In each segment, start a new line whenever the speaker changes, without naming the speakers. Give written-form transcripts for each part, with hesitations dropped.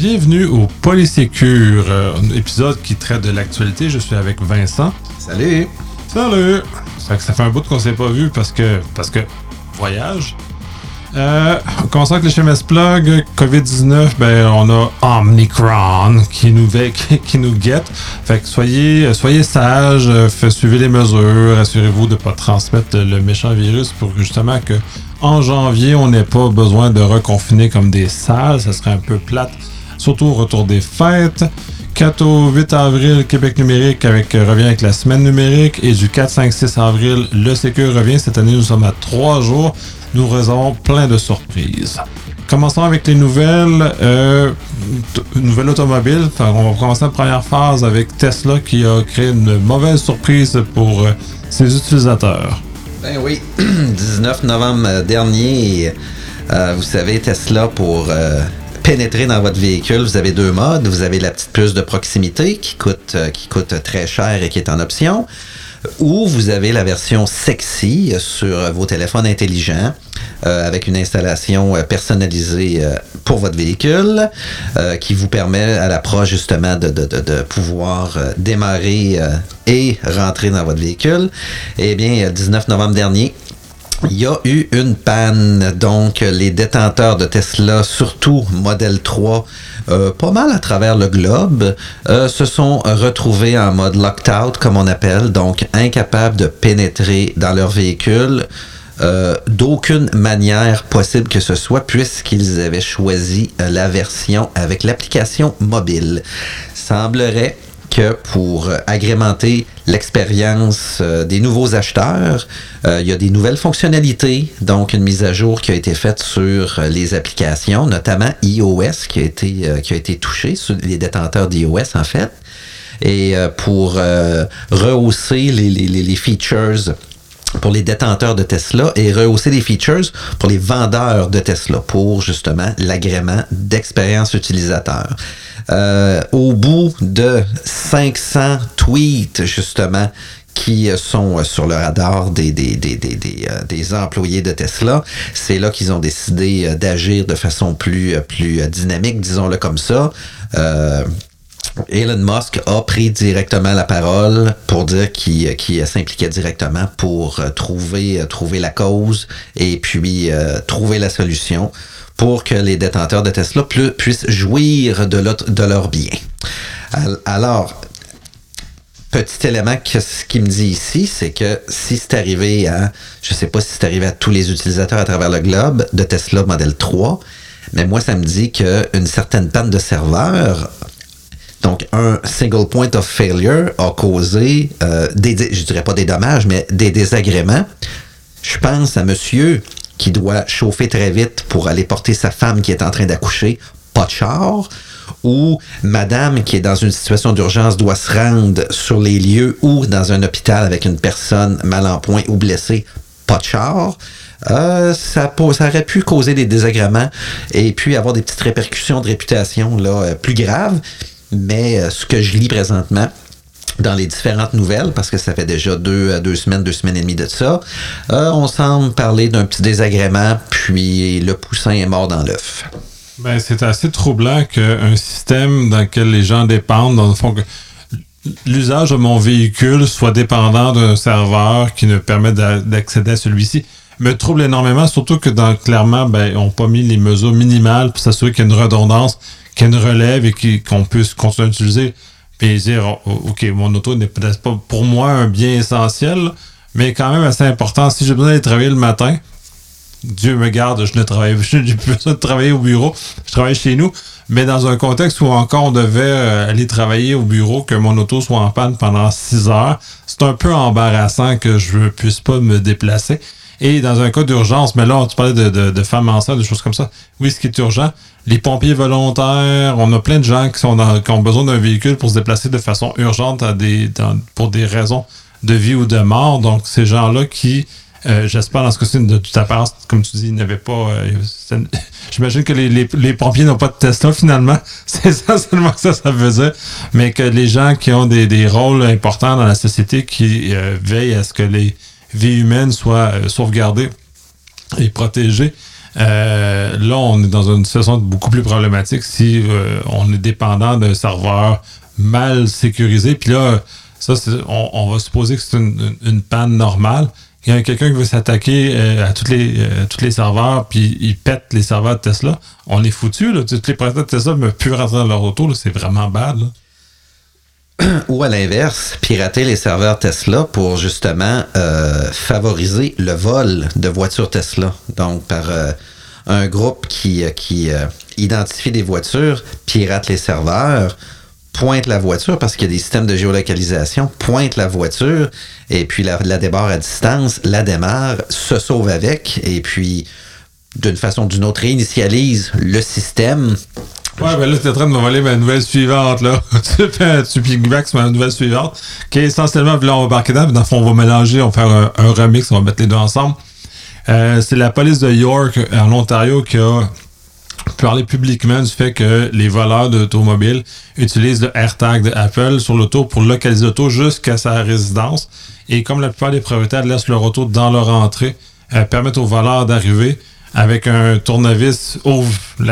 Bienvenue au Polysécure, un épisode qui traite de l'actualité. Je suis avec Vincent.
Salut!
Salut! Ça fait un bout qu'on s'est pas vu parce que voyage. On commence avec les CHMS Plug. COVID-19, on a Omicron qui nous guette. Fait que soyez sages, suivez les mesures, assurez-vous de ne pas transmettre le méchant virus pour justement que en janvier, on n'ait pas besoin de reconfiner comme des salles. Ça serait un peu plate, surtout au retour des fêtes. 4 au 8 avril, Québec numérique revient avec la semaine numérique. Et du 4, 5, 6 avril, le Sécure revient. Cette année, nous sommes à 3 jours. Nous avons plein de surprises. Commençons avec les nouvelles. Nouvelle automobile. On va commencer la première phase avec Tesla qui a créé une mauvaise surprise pour ses utilisateurs.
Ben oui, 19 novembre dernier, vous savez, Tesla, pour pénétrer dans votre véhicule, vous avez deux modes. Vous avez la petite puce de proximité qui coûte très cher et qui est en option. Ou vous avez la version sexy sur vos téléphones intelligents avec une installation personnalisée pour votre véhicule qui vous permet à l'approche justement de pouvoir démarrer et rentrer dans votre véhicule. Eh bien, le 19 novembre dernier, il y a eu une panne, donc les détenteurs de Tesla, surtout Model 3, pas mal à travers le globe, se sont retrouvés en mode locked out, comme on appelle, donc incapables de pénétrer dans leur véhicule d'aucune manière possible que ce soit, puisqu'ils avaient choisi la version avec l'application mobile. Semblerait que pour agrémenter l'expérience des nouveaux acheteurs, il y a des nouvelles fonctionnalités, donc une mise à jour qui a été faite sur les applications, notamment iOS qui a été touché, sur les détenteurs d'iOS en fait, et pour rehausser les features pour les détenteurs de Tesla et rehausser les features pour les vendeurs de Tesla pour justement l'agrément d'expérience utilisateur. Au bout de 500 tweets justement qui sont sur le radar des employés de Tesla, c'est là qu'ils ont décidé d'agir de façon plus dynamique, disons-le comme ça. Elon Musk a pris directement la parole pour dire qu'il s'impliquait directement pour trouver la cause et puis trouver la solution pour que les détenteurs de Tesla puissent jouir de leurs biens. Alors, petit élément ce qui me dit ici, c'est que si c'est arrivé je sais pas si c'est arrivé à tous les utilisateurs à travers le globe de Tesla Model 3, mais moi ça me dit qu'une certaine panne de serveur, donc un single point of failure, a causé je dirais pas des dommages, mais des désagréments. Je pense à monsieur qui doit chauffer très vite pour aller porter sa femme qui est en train d'accoucher, pas de char, ou madame qui est dans une situation d'urgence doit se rendre sur les lieux ou dans un hôpital avec une personne mal en point ou blessée, pas de char. Ça aurait pu causer des désagréments et puis avoir des petites répercussions de réputation plus graves. Mais ce que je lis présentement dans les différentes nouvelles, parce que ça fait déjà deux semaines et demie de ça, on semble parler d'un petit désagrément, puis le poussin est mort dans l'œuf.
Ben, c'est assez troublant qu'un système dans lequel les gens dépendent, dans le fond, que l'usage de mon véhicule soit dépendant d'un serveur qui ne permet d'accéder à celui-ci, me trouble énormément, surtout que clairement, on n'a pas mis les mesures minimales pour s'assurer qu'il y a une redondance, qu'il y a une relève et qu'on puisse continuer à utiliser. Puis dire, OK, mon auto n'est peut-être pas pour moi un bien essentiel, mais quand même assez important. Si j'ai besoin d'aller travailler le matin, Dieu me garde, j'ai besoin de travailler au bureau, je travaille chez nous, mais dans un contexte où encore on devait aller travailler au bureau, que mon auto soit en panne pendant 6 heures, c'est un peu embarrassant que je ne puisse pas me déplacer. Et dans un cas d'urgence, mais là, tu parlais de femmes enceintes, de choses comme ça. Oui, ce qui est urgent, les pompiers volontaires, on a plein de gens qui ont besoin d'un véhicule pour se déplacer de façon urgente pour des raisons de vie ou de mort. Donc, ces gens-là qui, j'espère dans ce cas-ci, de toute apparence, comme tu dis, ils n'avaient pas... j'imagine que les pompiers n'ont pas de Tesla, finalement. C'est ça seulement que ça veut dire. Mais que les gens qui ont des rôles importants dans la société, qui veillent à ce que les vies humaines soient sauvegardées et protégées, Là, on est dans une situation beaucoup plus problématique si on est dépendant d'un serveur mal sécurisé. Puis là, ça, on va supposer que c'est une panne normale. Il y a quelqu'un qui veut s'attaquer à tous les serveurs, puis il pète les serveurs de Tesla. On est foutu, là. Tous les propriétaires de Tesla ne peuvent plus rentrer dans leur auto, là. C'est vraiment bad, là.
Ou à l'inverse, pirater les serveurs Tesla pour justement favoriser le vol de voitures Tesla. Donc, par un groupe qui identifie des voitures, pirate les serveurs, pointe la voiture parce qu'il y a des systèmes de géolocalisation, pointe la voiture et puis la débarre à distance, la démarre, se sauve avec et puis d'une façon ou d'une autre réinitialise le système.
Ouais, ben là, tu es en train de me voler ma nouvelle suivante, là. Tu piggybacks sur ma nouvelle suivante, qui est essentiellement, là, on va embarquer dedans, puis dans le fond, on va mélanger, on va faire un remix, on va mettre les deux ensemble. C'est la police de York, en Ontario, qui a parlé publiquement du fait que les voleurs d'automobiles utilisent le AirTag d'Apple sur l'auto pour localiser l'auto jusqu'à sa résidence. Et comme la plupart des propriétaires laissent leur auto dans leur entrée, permettent aux voleurs d'arriver avec un tournevis, ouvre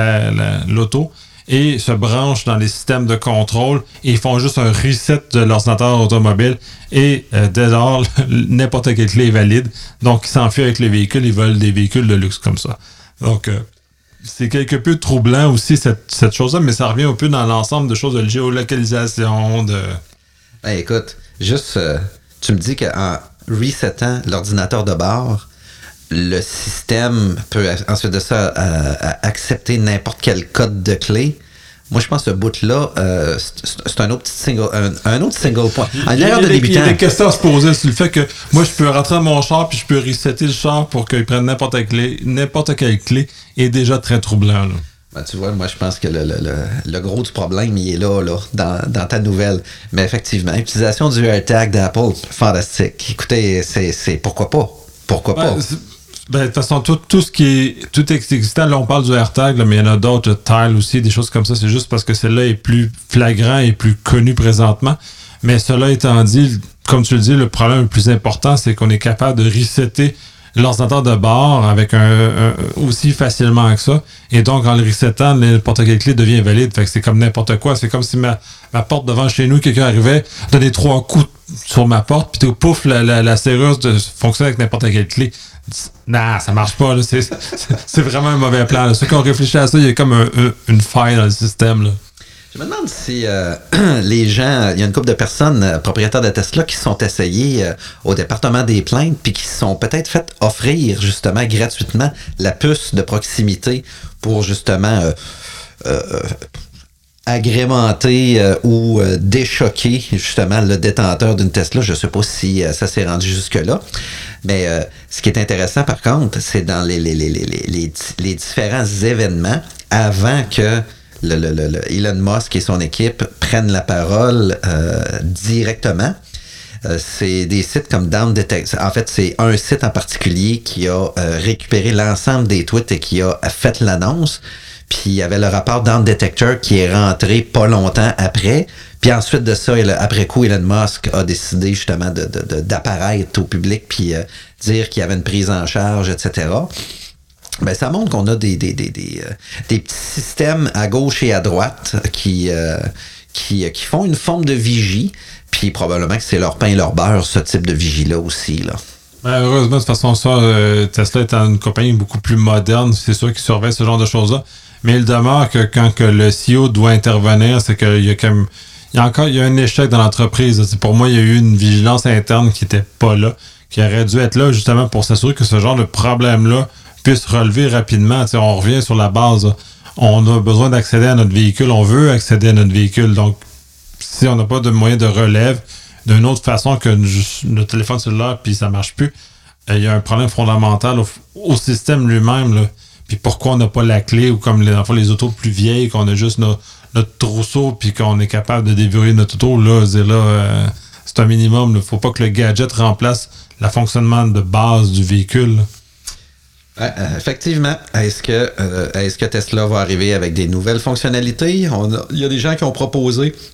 l'auto et se branchent dans les systèmes de contrôle et ils font juste un reset de l'ordinateur automobile et dès lors, n'importe quelle clé est valide. Donc, ils s'enfuient avec les véhicules, ils volent des véhicules de luxe comme ça. Donc, c'est quelque peu troublant aussi cette chose-là, mais ça revient un peu dans l'ensemble de choses de géolocalisation, de...
Ben, écoute, juste, tu me dis qu'en resettant l'ordinateur de bord, le système peut ensuite de ça accepter n'importe quel code de clé. Moi, je pense que ce bout-là, c'est un autre single point.
Il y a des questions à se poser sur le fait que moi, je peux rentrer dans mon char puis je peux resetter le char pour qu'il prenne n'importe quelle clé est déjà très troublant, là.
Ben, tu vois, moi, je pense que le gros du problème, il est là dans ta nouvelle. Mais effectivement, l'utilisation du AirTag d'Apple, fantastique. Écoutez, c'est pourquoi pas? Pourquoi pas?
Ben, de toute façon, tout est existant. Là, on parle du AirTag, là, mais il y en a d'autres, le Tile aussi, des choses comme ça. C'est juste parce que celle-là est plus flagrant et plus connu présentement. Mais cela étant dit, comme tu le dis, le problème le plus important, c'est qu'on est capable de resetter l'ordinateur de bord avec aussi facilement que ça. Et donc, en le resettant, n'importe quelle clé devient valide. Fait que c'est comme n'importe quoi. C'est comme si ma porte devant chez nous, quelqu'un arrivait, donnait 3 coups sur ma porte, puis pouf, la serrure fonctionne avec n'importe quelle clé. Non, ça marche pas, là. C'est vraiment un mauvais plan, là. Ceux qui ont réfléchi à ça, il y a comme une faille dans le système, là.
Je me demande si les gens, il y a une couple de personnes propriétaires de Tesla qui se sont essayés au département des plaintes puis qui se sont peut-être fait offrir justement gratuitement la puce de proximité pour justement agrémenter ou déchoquer justement le détenteur d'une Tesla. Je ne sais pas si ça s'est rendu jusque-là. Mais ce qui est intéressant par contre, c'est dans les différents événements avant que Elon Musk et son équipe prennent la parole directement. C'est des sites comme Down Detector. En fait, c'est un site en particulier qui a récupéré l'ensemble des tweets et qui a fait l'annonce. Puis il y avait le rapport Down Detector qui est rentré pas longtemps après. Puis ensuite de ça, après coup, Elon Musk a décidé justement d'apparaître au public puis dire qu'il y avait une prise en charge, etc. Ben, ça montre qu'on a des petits systèmes à gauche et à droite qui font une forme de vigie, puis probablement que c'est leur pain et leur beurre, ce type de vigie-là aussi, là.
Ben, heureusement, de toute façon, ça, Tesla étant une compagnie beaucoup plus moderne, c'est sûr qu'ils surveillent ce genre de choses-là, mais il demeure que quand que le CEO doit intervenir, c'est qu'il y a comme... Il y a un échec dans l'entreprise. Pour moi, il y a eu une vigilance interne qui n'était pas là, qui aurait dû être là justement pour s'assurer que ce genre de problème-là puisse relever rapidement. T'sais, on revient sur la base. Là. On a besoin d'accéder à notre véhicule. On veut accéder à notre véhicule. Donc, si on n'a pas de moyen de relève d'une autre façon que notre téléphone cellulaire puis ça marche plus, il y a un problème fondamental au système lui-même. Là. Puis pourquoi on n'a pas la clé ou comme les autos plus vieilles, qu'on a juste notre trousseau puis qu'on est capable de déverrouiller notre auto, là, c'est un minimum. Il ne faut pas que le gadget remplace le fonctionnement de base du véhicule.
Effectivement. Est-ce que Tesla va arriver avec des nouvelles fonctionnalités? Il y a des gens qui ont proposé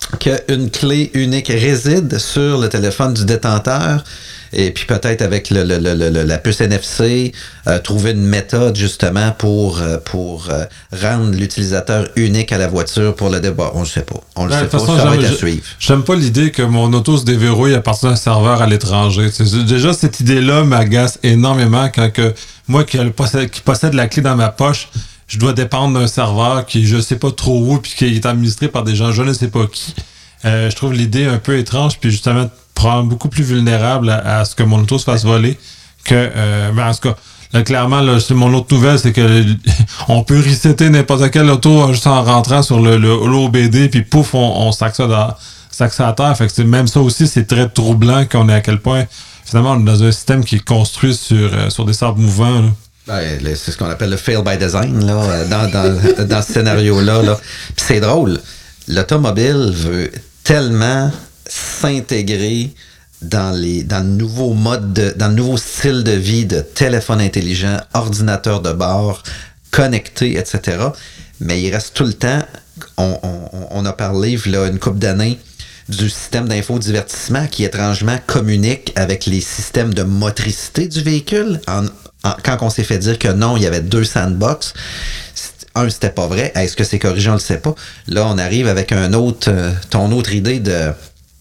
qu'une clé unique réside sur le téléphone du détenteur et puis peut-être avec la puce NFC, trouver une méthode justement pour rendre l'utilisateur unique à la voiture pour le débat. On ne sait pas. On le sait pas. Ça va être à suivre.
J'aime pas l'idée que mon auto se déverrouille à partir d'un serveur à l'étranger. Déjà, cette idée-là m'agace énormément quand moi qui possède la clé dans ma poche, je dois dépendre d'un serveur qui je sais pas trop où puis qui est administré par des gens je ne sais pas qui. Je trouve l'idée un peu étrange puis justement beaucoup plus vulnérable à ce que mon auto se fasse voler que en tout cas là, clairement là, c'est mon autre nouvelle, c'est que on peut resetter n'importe quelle auto juste en rentrant sur l'OBD puis pouf on sac ça à terre. Fait que même ça aussi c'est très troublant qu'on est à quel point finalement on est dans un système qui est construit sur des sables mouvants là.
C'est ce qu'on appelle le fail by design là, dans ce scénario-là. Là. Puis c'est drôle. L'automobile veut tellement s'intégrer dans le nouveau dans le nouveau style de vie de téléphone intelligent, ordinateur de bord, connecté, etc. Mais il reste tout le temps, on a parlé là, une couple d'années du système d'infodivertissement qui étrangement communique avec les systèmes de motricité du véhicule. Quand on s'est fait dire que non, il y avait 2 sandbox, c'était pas vrai. Est-ce que c'est corrigé? On le sait pas. Là, on arrive avec ton autre idée de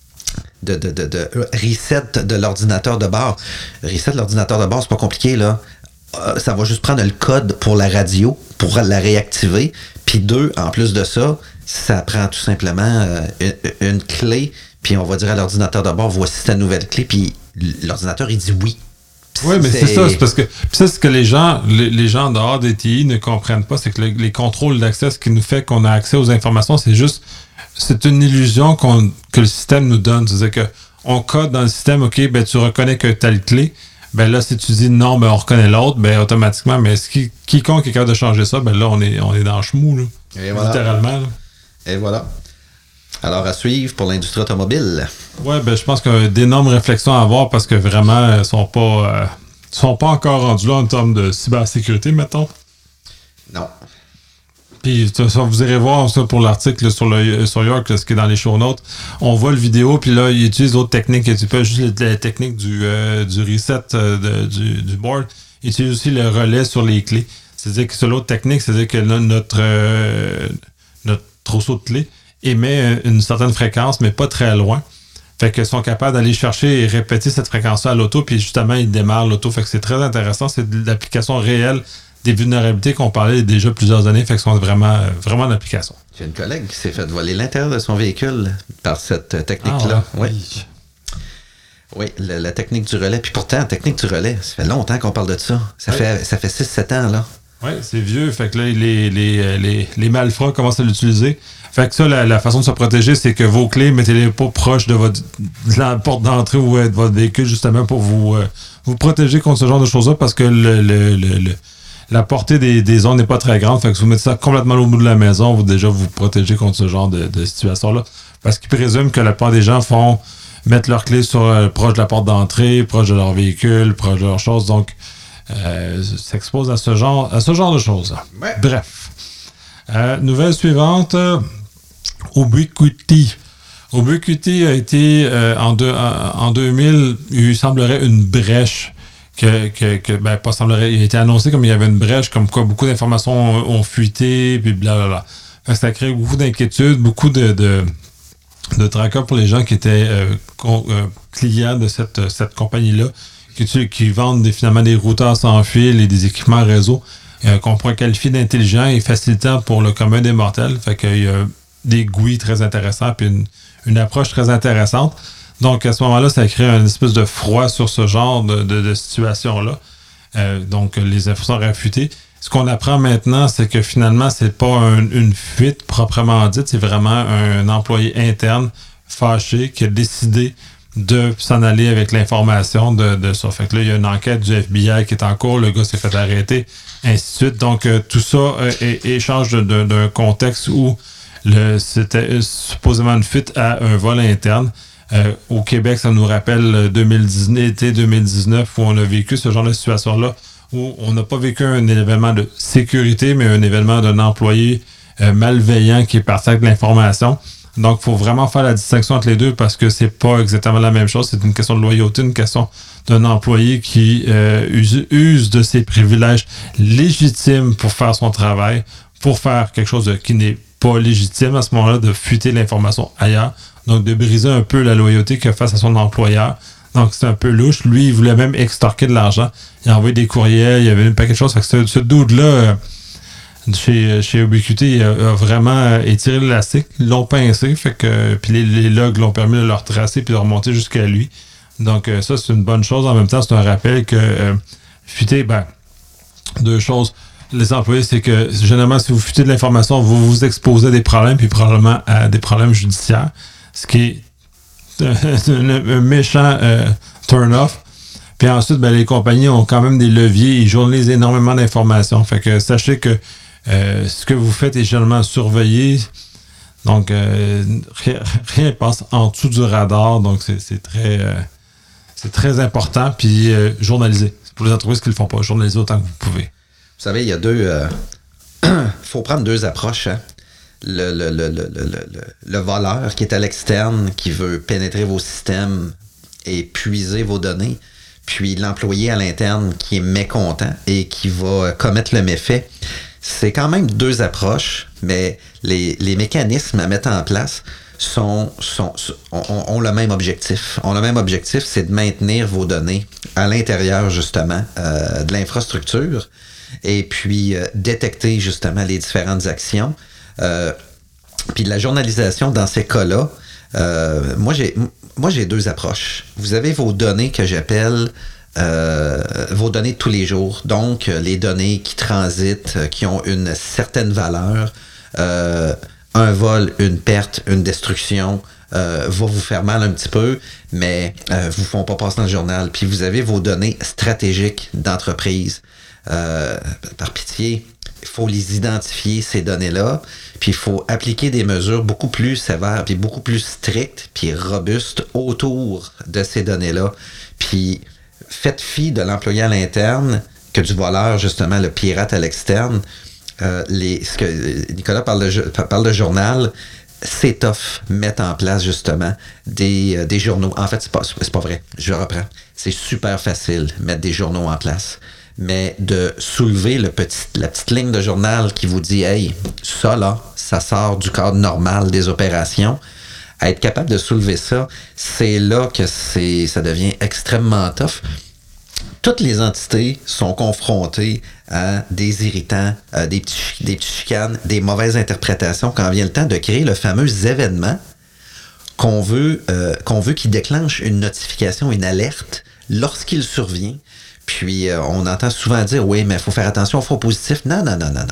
reset de l'ordinateur de bord. Reset de l'ordinateur de bord, c'est pas compliqué, là. Ça va juste prendre le code pour la radio, pour la réactiver. Puis 2, en plus de ça, ça prend tout simplement une clé, puis on va dire à l'ordinateur de bord, voici ta nouvelle clé, puis l'ordinateur, il dit oui.
Oui, mais c'est ça, c'est parce que ça, c'est ce que les gens en dehors des TI ne comprennent pas, c'est que les contrôles d'accès, ce qui nous fait qu'on a accès aux informations, c'est une illusion que le système nous donne. C'est-à-dire que on code dans le système, OK, ben tu reconnais que telle clé, ben là, si tu dis non, ben on reconnaît l'autre, ben automatiquement, mais quiconque est capable de changer ça, ben là, on est dans le chemou, là.
Et voilà.
Littéralement. Là.
Et voilà. Alors, à suivre pour l'industrie automobile.
Oui, ben je pense qu'il y a d'énormes réflexions à avoir parce que vraiment, ils sont pas encore rendus là en termes de cybersécurité, mettons.
Non.
Puis vous irez voir ça pour l'article sur York, ce qui est dans les show notes. On voit le vidéo, puis là, il utilise d'autres techniques. Il utilise pas juste la technique du reset du board. Il utilise aussi le relais sur les clés. C'est-à-dire que c'est l'autre technique, c'est-à-dire que là, notre trousseau de clés émet une certaine fréquence, mais pas très loin. Fait qu'ils sont capables d'aller chercher et répéter cette fréquence-là à l'auto, puis justement, ils démarrent l'auto. Fait que c'est très intéressant. C'est de l'application réelle des vulnérabilités qu'on parlait déjà plusieurs années, fait que sont vraiment d'application.
J'ai une collègue qui s'est fait voler l'intérieur de son véhicule par cette technique-là.
Ah, ouais.
Oui, la technique du relais. Puis pourtant, la technique du relais, ça fait longtemps qu'on parle de ça. Ça fait 6-7 ans, là. Oui,
c'est vieux. Fait que là, les malfrats commencent à l'utiliser. Fait que ça, la façon de se protéger, c'est que vos clés, mettez-les pas proches de la porte d'entrée ou de votre véhicule, justement, pour vous protéger contre ce genre de choses-là, parce que la portée des ondes n'est pas très grande. Fait que si vous mettez ça complètement au bout de la maison, vous déjà vous protégez contre ce genre de situation-là. Parce qu'ils présument que la plupart des gens mettre leurs clés proche de la porte d'entrée, proche de leur véhicule, proche de leurs choses. Donc, s'expose à ce genre de choses.
Ouais.
Bref. Nouvelle suivante. Ubiquiti. Ubiquiti a été, en 2000, il semblerait une brèche pas semblerait, il a été annoncé comme il y avait une brèche, comme quoi beaucoup d'informations ont fuité, puis blablabla. Ça a créé beaucoup d'inquiétudes, beaucoup de tracas pour les gens qui étaient clients de cette compagnie-là, qui vendent finalement des routeurs sans fil et des équipements réseau qu'on pourrait qualifier d'intelligents et facilitants pour le commun des mortels. Fait qu'il y a des GUI très intéressants puis une approche très intéressante. Donc, à ce moment-là, ça crée une espèce de froid sur ce genre de situation-là. Donc, les infos sont réfutées. Ce qu'on apprend maintenant, c'est que finalement, c'est pas une fuite proprement dite, c'est vraiment un employé interne fâché qui a décidé de s'en aller avec l'information de ça. Fait que là, il y a une enquête du FBI qui est en cours, le gars s'est fait arrêter, ainsi de suite. Donc, tout ça échange d'un contexte où c'était supposément une fuite à un vol interne. Au Québec, ça nous rappelle été 2019 où on a vécu ce genre de situation-là, où on n'a pas vécu un événement de sécurité, mais un événement d'un employé malveillant qui est parti avec l'information. Donc, il faut vraiment faire la distinction entre les deux parce que c'est pas exactement la même chose. C'est une question de loyauté, une question d'un employé qui use de ses privilèges légitimes pour faire son travail, pour faire quelque chose qui n'est pas légitime à ce moment-là, de fuiter l'information ailleurs. Donc, de briser un peu la loyauté qu'il a face à son employeur. Donc, c'est un peu louche. Lui, il voulait même extorquer de l'argent. Il a envoyé des courriels, il y avait un paquet de choses. Fait que ce dude-là, chez Ubiquiti, il a vraiment étiré l'élastique. Ils l'ont pincé. Fait que, puis les logs l'ont permis de le retracer puis de remonter jusqu'à lui. Donc, ça, c'est une bonne chose. En même temps, c'est un rappel que fuiter, deux choses. Les employés, c'est que généralement, si vous futez de l'information, vous vous exposez à des problèmes, puis probablement à des problèmes judiciaires. Ce qui est un méchant turn-off. Puis ensuite, les compagnies ont quand même des leviers. Ils journalisent énormément d'informations. Fait que sachez que ce que vous faites est généralement surveillé. Donc, rien passe en dessous du radar. Donc, c'est très important. Puis, journaliser. C'est pour les entreprises qui ne le font pas. Journaliser autant que vous pouvez.
Vous savez, il y a faut prendre deux approches. Hein? Le voleur qui est à l'externe, qui veut pénétrer vos systèmes et puiser vos données, puis l'employé à l'interne qui est mécontent et qui va commettre le méfait. C'est quand même deux approches, mais les mécanismes à mettre en place ont le même objectif. Ont le même objectif, c'est de maintenir vos données à l'intérieur, justement, de l'infrastructure et puis détecter, justement, les différentes actions. Puis la journalisation dans ces cas-là, moi j'ai deux approches. Vous avez vos données que j'appelle vos données de tous les jours, donc les données qui transitent, qui ont une certaine valeur. Un vol, une perte, une destruction va vous faire mal un petit peu, mais vous font pas passer dans le journal. Puis vous avez vos données stratégiques d'entreprise. Par pitié, il faut les identifier, ces données-là, puis il faut appliquer des mesures beaucoup plus sévères, puis beaucoup plus strictes, puis robustes autour de ces données-là. Puis faites fi de l'employé à l'interne que du voleur, justement, le pirate à l'externe. Ce que Nicolas parle de journal, c'est tough mettre en place, justement, des journaux. En fait, c'est pas vrai. Je reprends. C'est super facile mettre des journaux en place. Mais de soulever la petite ligne de journal qui vous dit « Hey, ça là, ça sort du cadre normal des opérations », être capable de soulever ça, c'est là que ça devient extrêmement tough. Toutes les entités sont confrontées à des irritants, des petits chicanes, des mauvaises interprétations quand vient le temps de créer le fameux événement qu'on veut qu'il déclenche une notification, une alerte lorsqu'il survient. Puis, on entend souvent dire, oui, mais il faut faire attention aux faux positifs. Non.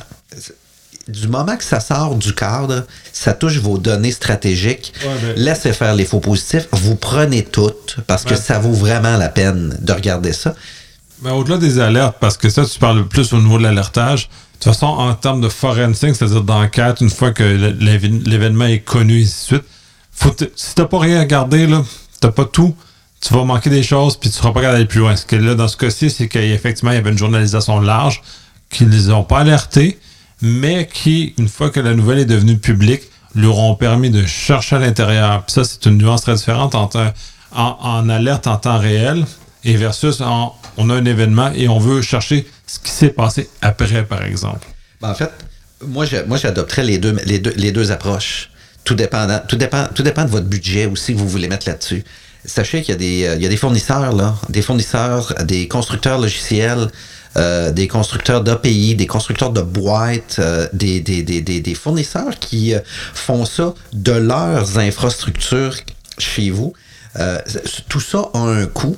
Du moment que ça sort du cadre, ça touche vos données stratégiques, laissez faire les faux positifs. Vous prenez toutes, parce que ça vaut vraiment la peine de regarder ça.
Mais au-delà des alertes, parce que ça, tu parles plus au niveau de l'alertage. De toute façon, en termes de forensic, c'est-à-dire d'enquête, une fois que l'événement est connu, et ainsi de suite, si t'as pas rien regardé, là, t'as pas tout, tu vas manquer des choses puis tu ne seras pas capable d'aller plus loin. Ce que là, dans ce cas-ci, c'est qu'effectivement, il y avait une journalisation large qui ne les ont pas alertés, mais qui, une fois que la nouvelle est devenue publique, leur ont permis de chercher à l'intérieur. Puis ça, c'est une nuance très différente entre en alerte en temps réel et versus on a un événement et on veut chercher ce qui s'est passé après, par exemple.
En fait, moi j'adopterais les deux approches. Tout dépend de votre budget aussi que vous voulez mettre là-dessus. Sachez qu'il y a des fournisseurs, là, des constructeurs logiciels, des constructeurs d'API, des constructeurs de boîtes, des fournisseurs qui font ça de leurs infrastructures chez vous. Tout ça a un coût,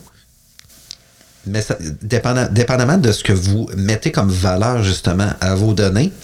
mais ça, dépendamment de ce que vous mettez comme valeur justement à vos données,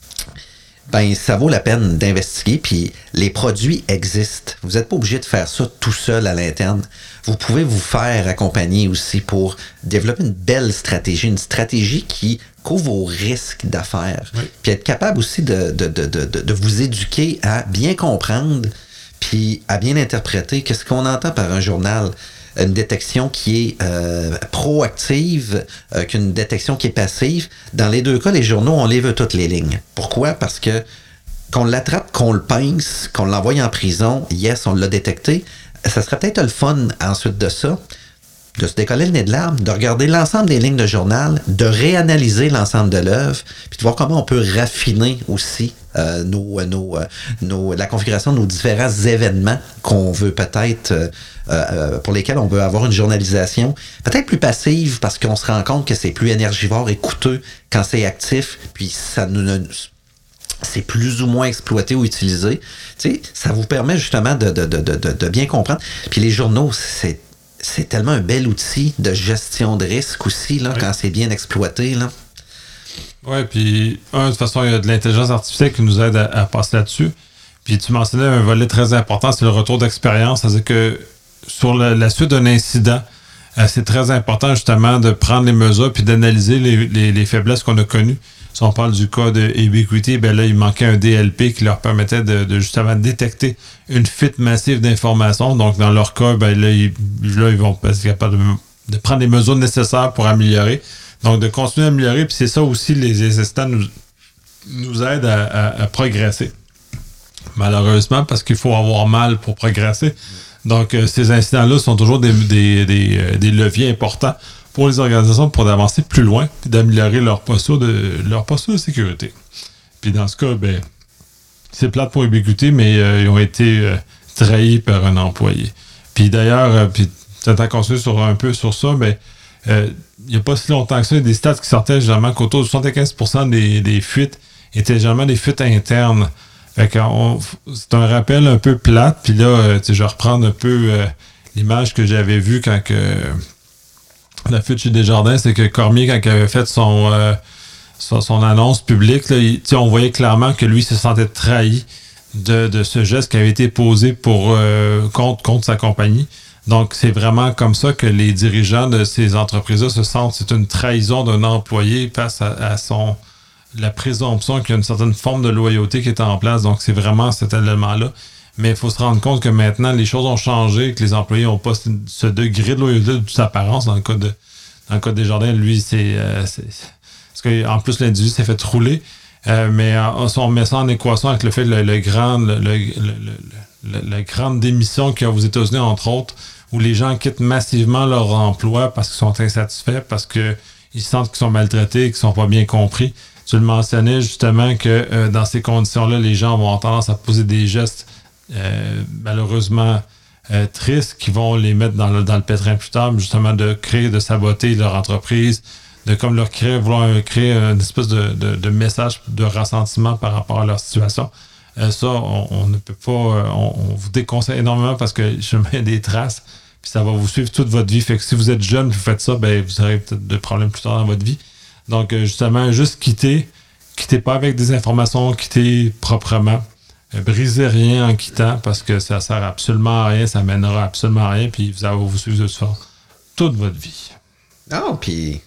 ben ça vaut la peine d'investiguer, puis les produits existent. Vous n'êtes pas obligé de faire ça tout seul à l'interne. Vous pouvez vous faire accompagner aussi pour développer une belle stratégie, une stratégie qui couvre vos risques d'affaires. Oui. Puis être capable aussi de vous éduquer à bien comprendre, puis à bien interpréter qu'est-ce qu'on entend par un journal. Une détection qui est proactive qu'une détection qui est passive. Dans les deux cas, les journaux, on les veut toutes les lignes. Pourquoi? Parce que qu'on l'attrape, qu'on le pince, qu'on l'envoie en prison, yes, on l'a détecté. Ça serait peut-être le fun, ensuite de ça, de se décoller le nez de l'arbre, de regarder l'ensemble des lignes de journal, de réanalyser l'ensemble de l'œuvre, puis de voir comment on peut raffiner aussi la configuration de nos différents événements qu'on veut peut-être, pour lesquels on veut avoir une journalisation peut-être plus passive, parce qu'on se rend compte que c'est plus énergivore et coûteux quand c'est actif, puis c'est plus ou moins exploité ou utilisé. Tu sais, ça vous permet justement de bien comprendre. Puis les journaux, c'est tellement un bel outil de gestion de risque aussi, là, quand c'est bien exploité, là.
Oui, puis, de toute façon, il y a de l'intelligence artificielle qui nous aide à passer là-dessus. Puis, tu mentionnais un volet très important, c'est le retour d'expérience. C'est-à-dire que sur la suite d'un incident, c'est très important, justement, de prendre les mesures puis d'analyser les faiblesses qu'on a connues. Si on parle du cas de Ubiquiti, ben là, il manquait un DLP qui leur permettait de justement détecter une fuite massive d'informations. Donc, dans leur cas, ben là, ils vont être capables de prendre les mesures nécessaires pour améliorer. Donc, de continuer à améliorer. Puis c'est ça aussi, les assistants nous aident à progresser. Malheureusement, parce qu'il faut avoir mal pour progresser. Donc, ces incidents-là sont toujours des leviers importants pour les organisations pour d'avancer plus loin et d'améliorer leur posture de sécurité. Puis dans ce cas, ben, c'est plate pour Ubiquiti, mais ils ont été trahis par un employé. Puis d'ailleurs, puis t'as continué un peu sur ça, mais il n'y a pas si longtemps que ça, il y a des stats qui sortaient généralement qu'autour de 75% des fuites étaient généralement des fuites internes. Fait que c'est un rappel un peu plate, puis là, je vais reprendre un peu l'image que j'avais vue quand la fuite chez Desjardins, c'est que Cormier, quand il avait fait son annonce publique, là, on voyait clairement que lui se sentait trahi de ce geste qui avait été posé contre sa compagnie. Donc, c'est vraiment comme ça que les dirigeants de ces entreprises-là se sentent. C'est une trahison d'un employé face à la présomption qu'il y a une certaine forme de loyauté qui est en place. Donc, c'est vraiment cet élément-là. Mais il faut se rendre compte que maintenant, les choses ont changé, que les employés n'ont pas ce degré de loyauté de toute apparence. Dans le cas de Desjardins, lui, parce qu'en plus, l'individu s'est fait rouler. Mais si on met ça en équation avec le fait la grande démission qu'il y a aux États-Unis, entre autres, où les gens quittent massivement leur emploi parce qu'ils sont insatisfaits, parce qu'ils sentent qu'ils sont maltraités, qu'ils ne sont pas bien compris. Tu le mentionnais justement que dans ces conditions-là, les gens vont avoir tendance à poser des gestes malheureusement tristes qui vont les mettre dans le pétrin plus tard, justement de saboter leur entreprise, de comme vouloir créer une espèce de message de ressentiment par rapport à leur situation. Ça, on ne peut pas, on vous déconseille énormément parce que je mets des traces, puis ça va vous suivre toute votre vie. Fait que si vous êtes jeune et vous faites ça, ben vous aurez peut-être des problèmes plus tard dans votre vie. Donc, justement, juste quittez pas avec des informations, quittez proprement. Brisez rien en quittant parce que ça sert absolument à rien, ça mènera absolument à rien, puis ça va vous suivre de toute votre vie.
Ah, puis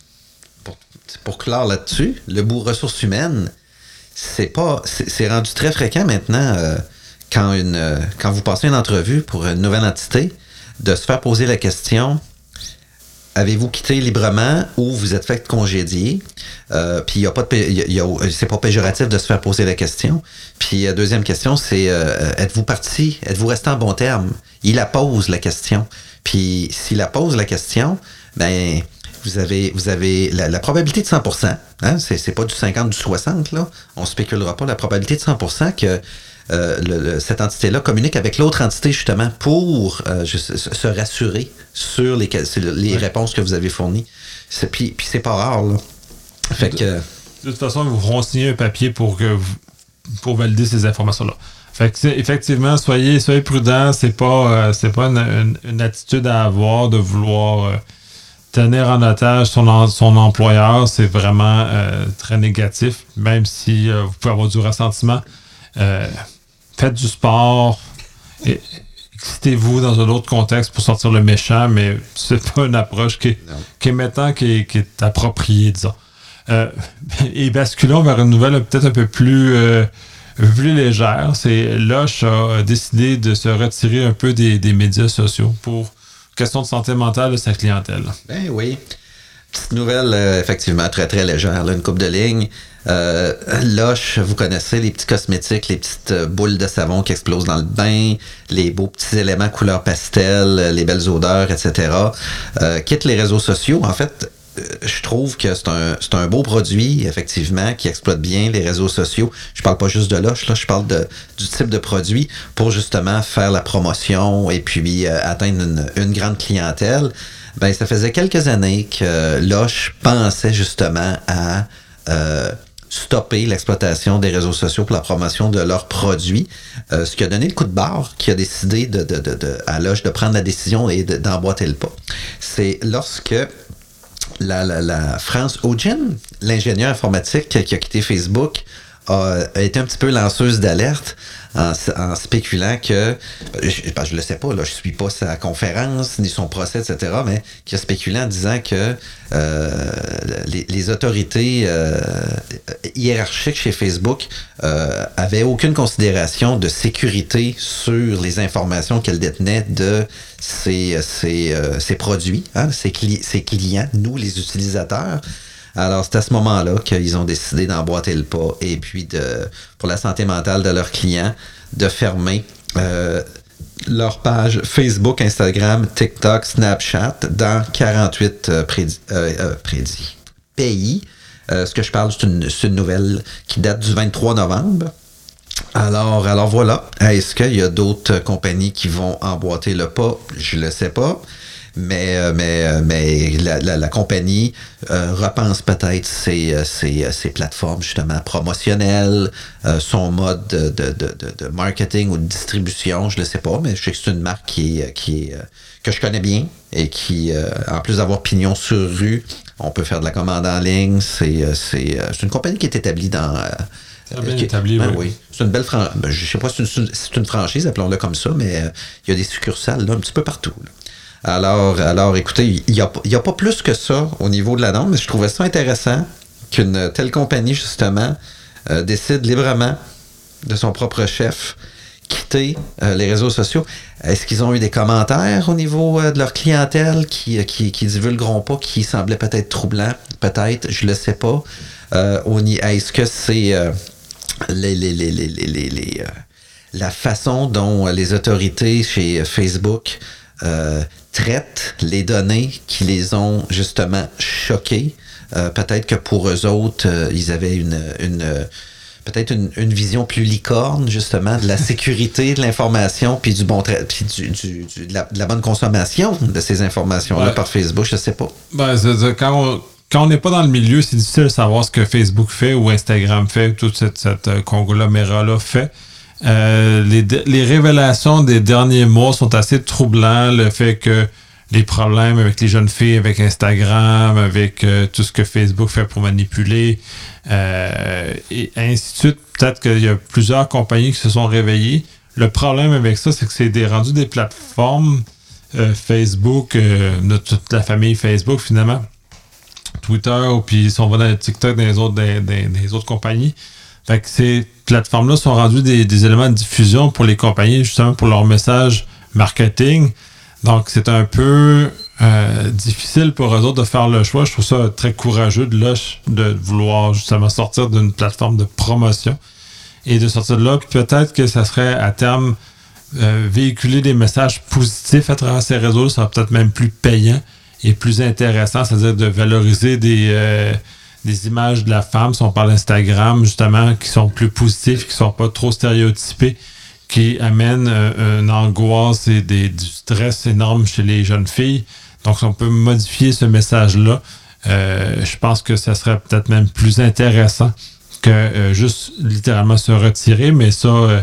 pour clore là-dessus, le bout ressources humaines, c'est rendu très fréquent maintenant quand vous passez une entrevue pour une nouvelle entité, de se faire poser la question: avez-vous quitté librement ou vous êtes fait congédier? Puis c'est pas péjoratif de se faire poser la question. Puis deuxième question, c'est êtes-vous parti? Êtes-vous resté en bon terme? Il la pose la question. Puis s'il la pose la question, ben vous avez la probabilité de 100%. Hein? C'est pas du 50, du 60, là. On spéculera pas. La probabilité de 100% que cette entité-là communique avec l'autre entité justement pour se rassurer sur les réponses que vous avez fournies. Puis c'est pas rare, là. Fait que...
De toute façon, ils vous feront signer un papier pour valider ces informations-là. Fait que effectivement, soyez prudents. C'est pas une attitude à avoir de vouloir tenir en otage son employeur. C'est vraiment très négatif, même si vous pouvez avoir du ressentiment. Faites du sport, excitez-vous dans un autre contexte pour sortir le méchant, mais c'est pas une approche qui est appropriée, disons. Et basculons vers une nouvelle peut-être un peu plus légère. C'est Lush a décidé de se retirer un peu des médias sociaux pour question de santé mentale de sa clientèle.
Ben oui. Petite nouvelle, effectivement, très, très légère, là, une coupe de lignes. Lush, vous connaissez les petits cosmétiques, les petites boules de savon qui explosent dans le bain, les beaux petits éléments couleur pastel, les belles odeurs, etc. Quitte les réseaux sociaux, en fait, je trouve que c'est un beau produit, effectivement, qui exploite bien les réseaux sociaux. Je parle pas juste de Lush, là, je parle du type de produit pour justement faire la promotion et puis atteindre une grande clientèle. Ben, ça faisait quelques années que Lush pensait justement à stopper l'exploitation des réseaux sociaux pour la promotion de leurs produits. Ce qui a donné le coup de barre, qui a décidé à Lush de prendre la décision et d'emboîter le pas. C'est lorsque la France Haugen, l'ingénieur informatique qui a quitté Facebook, a été un petit peu lanceuse d'alerte en spéculant que, je le sais pas, là, je suis pas sa conférence, ni son procès, etc., mais qui a spéculé en disant que les autorités hiérarchiques chez Facebook avaient aucune considération de sécurité sur les informations qu'elle détenait de ses produits, hein, ses clients, nous, les utilisateurs. Alors, c'est à ce moment-là qu'ils ont décidé d'emboîter le pas et puis pour la santé mentale de leurs clients, de fermer leur page Facebook, Instagram, TikTok, Snapchat dans 48 pays. Ce que je parle, c'est une nouvelle qui date du 23 novembre. Alors voilà. Est-ce qu'il y a d'autres compagnies qui vont emboîter le pas? Je le sais pas. Mais la compagnie repense peut-être ses plateformes justement promotionnelles, son mode de marketing ou de distribution, je ne sais pas, mais je sais que c'est une marque que je connais bien et qui, en plus d'avoir pignon sur rue, on peut faire de la commande en ligne. C'est une compagnie qui est établie dans...
bien établi,
ben
oui.
C'est une belle franchise. Je ne sais pas si c'est une franchise, appelons-le comme ça, mais il y a des succursales là, un petit peu partout. Là. Alors, écoutez, il y a pas plus que ça au niveau de la norme, mais je trouvais ça intéressant qu'une telle compagnie, justement, décide librement de son propre chef quitter les réseaux sociaux. Est-ce qu'ils ont eu des commentaires au niveau de leur clientèle qui divulgueront pas, qui semblaient peut-être troublants? Peut-être, je le sais pas. Est-ce que c'est la façon dont les autorités chez Facebook traitent les données qui les ont justement choqués? Peut-être que pour eux autres, ils avaient peut-être une vision plus licorne, justement, de la sécurité de l'information, puis du bon puis de la bonne consommation de ces informations-là par Facebook, je sais pas.
Ben, c'est-à-dire, quand on n'est pas dans le milieu, c'est difficile de savoir ce que Facebook fait ou Instagram fait, tout cette conglomérat-là fait. Les révélations des derniers mois sont assez troublants. Le fait que les problèmes avec les jeunes filles, avec Instagram, avec tout ce que Facebook fait pour manipuler, et ainsi de suite. Peut-être qu'il y a plusieurs compagnies qui se sont réveillées. Le problème avec ça, c'est que c'est rendu des plateformes Facebook, de toute la famille Facebook, finalement. Twitter, ou puis si on va dans TikTok, dans les autres compagnies. Fait que ces plateformes-là sont rendues des éléments de diffusion pour les compagnies, justement pour leur message marketing. Donc, c'est un peu difficile pour eux autres de faire le choix. Je trouve ça très courageux de vouloir justement sortir d'une plateforme de promotion et de sortir de là. Puis peut-être que ça serait à terme véhiculer des messages positifs à travers ces réseaux. Ça sera peut-être même plus payant et plus intéressant, c'est-à-dire de valoriser des images de la femme, si on parle d'Instagram, justement, qui sont plus positives, qui sont pas trop stéréotypées, qui amènent une angoisse et du stress énorme chez les jeunes filles. Donc, si on peut modifier ce message-là, je pense que ça serait peut-être même plus intéressant que juste littéralement se retirer, mais ça,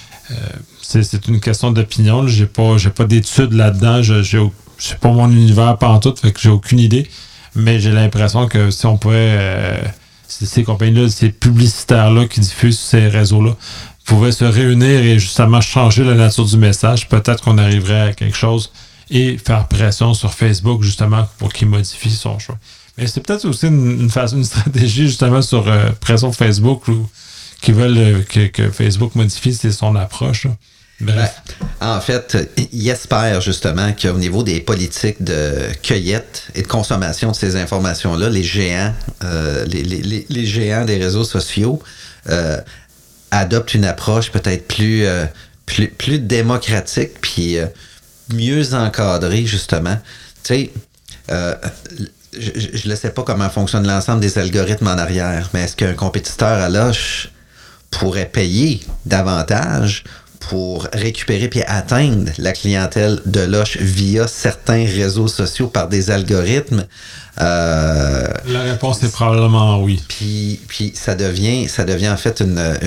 c'est une question d'opinion. J'ai pas d'études là-dedans. C'est pas mon univers pantoute, fait que j'ai aucune idée. Mais j'ai l'impression que si on pourrait, ces compagnies-là, ces publicitaires-là qui diffusent ces réseaux-là, pouvaient se réunir et justement changer la nature du message, peut-être qu'on arriverait à quelque chose et faire pression sur Facebook, justement, pour qu'il modifie son choix. Mais c'est peut-être aussi une stratégie, justement, sur pression Facebook, qui veulent que Facebook modifie son approche. Là. Bref.
En fait, il espère justement qu'au niveau des politiques de cueillette et de consommation de ces informations-là, les géants, les géants des réseaux sociaux adoptent une approche peut-être plus démocratique puis mieux encadrée, justement. Tu sais, je ne sais pas comment fonctionne l'ensemble des algorithmes en arrière, mais est-ce qu'un compétiteur à Loche pourrait payer davantage pour récupérer puis atteindre la clientèle de Loche via certains réseaux sociaux par des algorithmes?
La réponse est probablement oui.
Puis ça devient en fait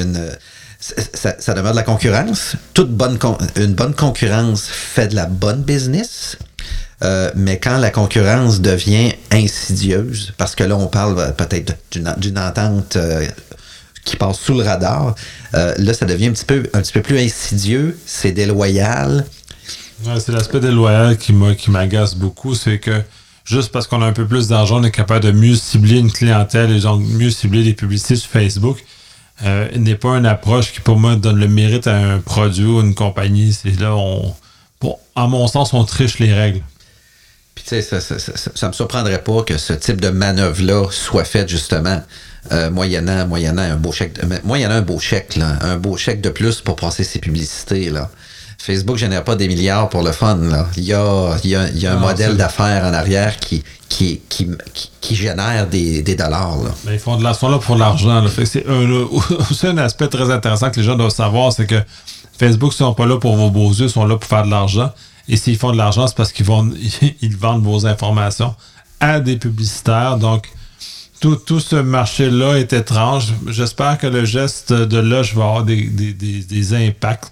ça demeure de la concurrence. Une bonne concurrence fait de la bonne business. Mais quand la concurrence devient insidieuse, parce que là, on parle peut-être d'une entente qui passe sous le radar, là, ça devient un petit peu plus insidieux, c'est déloyal.
Ouais, c'est l'aspect déloyal qui m'agace beaucoup, c'est que juste parce qu'on a un peu plus d'argent, on est capable de mieux cibler une clientèle et donc mieux cibler des publicités sur Facebook. N'est pas une approche qui, pour moi, donne le mérite à un produit ou une compagnie. C'est là, à mon sens, on triche les règles.
Puis, tu sais, ça me surprendrait pas que ce type de manœuvre-là soit faite, justement, moyennant un beau chèque. Moyennant un beau chèque, là. Un beau chèque de plus pour passer ses publicités, là. Facebook ne génère pas des milliards pour le fun, là. Il y a un modèle d'affaires en arrière qui génère des dollars, là.
Mais ils sont là pour l'argent, là. Fait que c'est aussi un aspect très intéressant que les gens doivent savoir, c'est que Facebook ne sont pas là pour vos beaux yeux, ils sont là pour faire de l'argent. Et s'ils font de l'argent, c'est parce qu'ils vendent vos informations à des publicitaires. Donc, tout ce marché-là est étrange. J'espère que le geste de Lush va avoir des impacts,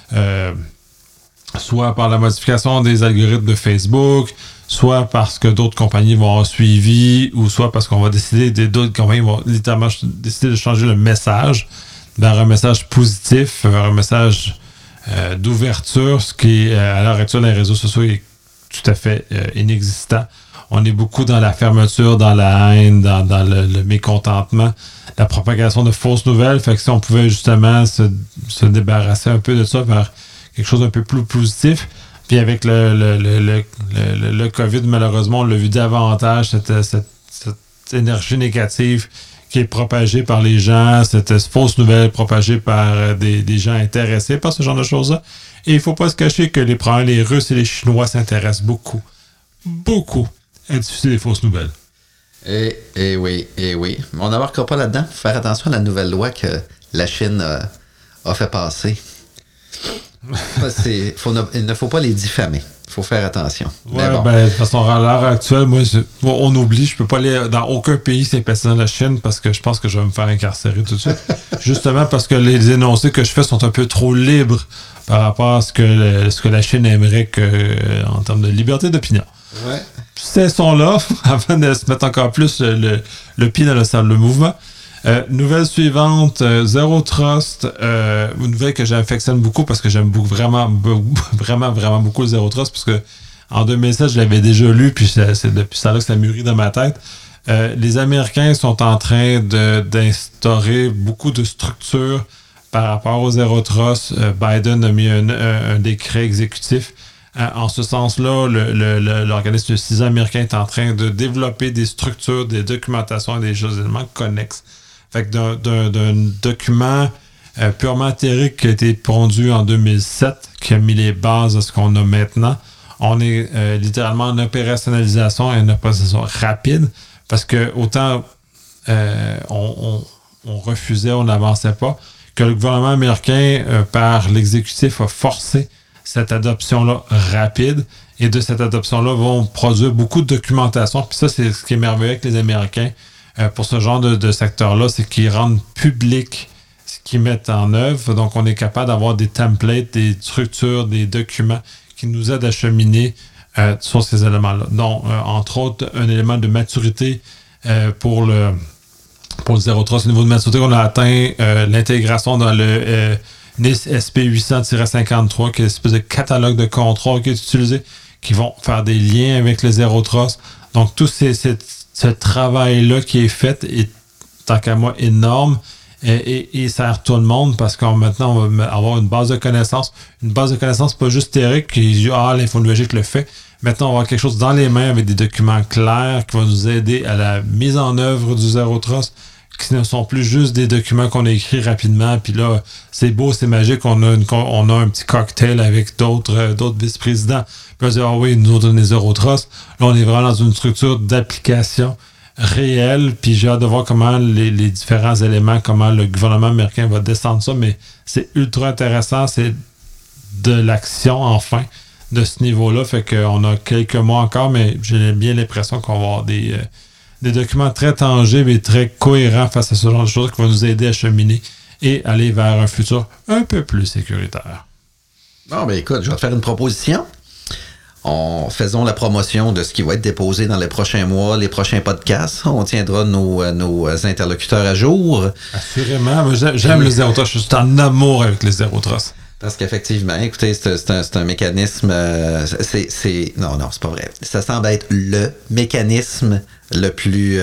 soit par la modification des algorithmes de Facebook, soit parce que d'autres compagnies vont avoir suivi, ou soit parce qu'on va décider, d'autres compagnies vont littéralement décider de changer le message vers un message positif, vers un message d'ouverture, ce qui est à l'heure actuelle, les réseaux sociaux est tout à fait inexistant. On est beaucoup dans la fermeture, dans la haine, dans le mécontentement, la propagation de fausses nouvelles. Fait que si on pouvait justement se débarrasser un peu de ça vers quelque chose d'un peu plus positif. Puis avec le COVID, malheureusement, on l'a vu davantage, cette énergie négative qui est propagée par les gens, cette fausse nouvelle propagée par des gens intéressés par ce genre de choses-là. Et il ne faut pas se cacher que les Russes et les Chinois s'intéressent beaucoup à diffuser des fausses nouvelles.
Eh oui. On n'embarquera pas là-dedans. Faut faire attention à la nouvelle loi que la Chine a fait passer. Il ne faut pas les diffamer. Il faut faire attention.
Ouais, bon. De toute façon, à l'heure actuelle, on oublie, je peux pas aller dans aucun pays c'est président de la Chine parce que je pense que je vais me faire incarcérer tout de suite. Justement parce que les énoncés que je fais sont un peu trop libres par rapport à ce que la Chine aimerait en termes de liberté d'opinion.
Ouais.
Cessons-là, avant de se mettre encore plus le pied dans le sable, le mouvement. Nouvelle suivante, Zero Trust, une nouvelle que j'affectionne beaucoup parce que j'aime vraiment beaucoup le Zero Trust parce que en 2007, je l'avais déjà lu puis c'est depuis ça là que ça mûrit dans ma tête. Les Américains sont en train d'instaurer beaucoup de structures par rapport au Zero Trust. Biden a mis un décret exécutif. En ce sens-là, l'organisme de ciseaux américain est en train de développer des structures, des documentations et des éléments connexes. Fait que d'un document purement théorique qui a été pondu en 2007, qui a mis les bases de ce qu'on a maintenant, on est littéralement en opérationnalisation et en opérationnalisation rapide parce que autant on refusait, on n'avançait pas, que le gouvernement américain, par l'exécutif, a forcé cette adoption-là rapide. Et de cette adoption-là, vont produire beaucoup de documentation. Puis ça, c'est ce qui est merveilleux avec les Américains pour ce genre de secteur-là, c'est qu'ils rendent public ce qu'ils mettent en œuvre. Donc, on est capable d'avoir des templates, des structures, des documents qui nous aident à cheminer sur ces éléments-là. Donc, entre autres, un élément de maturité pour le Zero Trust. Au niveau de maturité, on a atteint l'intégration dans le NIST SP 800-53, qui est une espèce de catalogue de contrôles qui est utilisé, qui vont faire des liens avec le Zero Trust. Donc, tout ce travail-là qui est fait est, tant qu'à moi, énorme. et sert tout le monde parce qu'on maintenant on va avoir une base de connaissances. Une base de connaissances pas juste théorique qui dit l'infonuagique le fait. Maintenant, on va avoir quelque chose dans les mains avec des documents clairs qui vont nous aider à la mise en œuvre du Zero Trust, qui ne sont plus juste des documents qu'on a écrits rapidement. Puis là, c'est beau, c'est magique, on a un petit cocktail avec d'autres vice-présidents. Puis on dit, oui, nous autres, on est Zero Trust. Là, on est vraiment dans une structure d'application réelle. Puis j'ai hâte de voir comment les différents éléments, comment le gouvernement américain va descendre ça. Mais c'est ultra intéressant. C'est de l'action, enfin, de ce niveau-là. Fait qu'on a quelques mois encore, mais j'ai bien l'impression qu'on va avoir des documents très tangibles et très cohérents face à ce genre de choses qui vont nous aider à cheminer et aller vers un futur un peu plus sécuritaire.
Bon, ben écoute, je vais te faire une proposition. Faisons la promotion de ce qui va être déposé dans les prochains mois, les prochains podcasts. On tiendra nos interlocuteurs à jour.
Assurément. J'aime le Zero Trust. Je suis en amour avec le Zero Trust.
Parce qu'effectivement, écoutez, c'est un mécanisme... Non, c'est pas vrai. Ça semble être le mécanisme le plus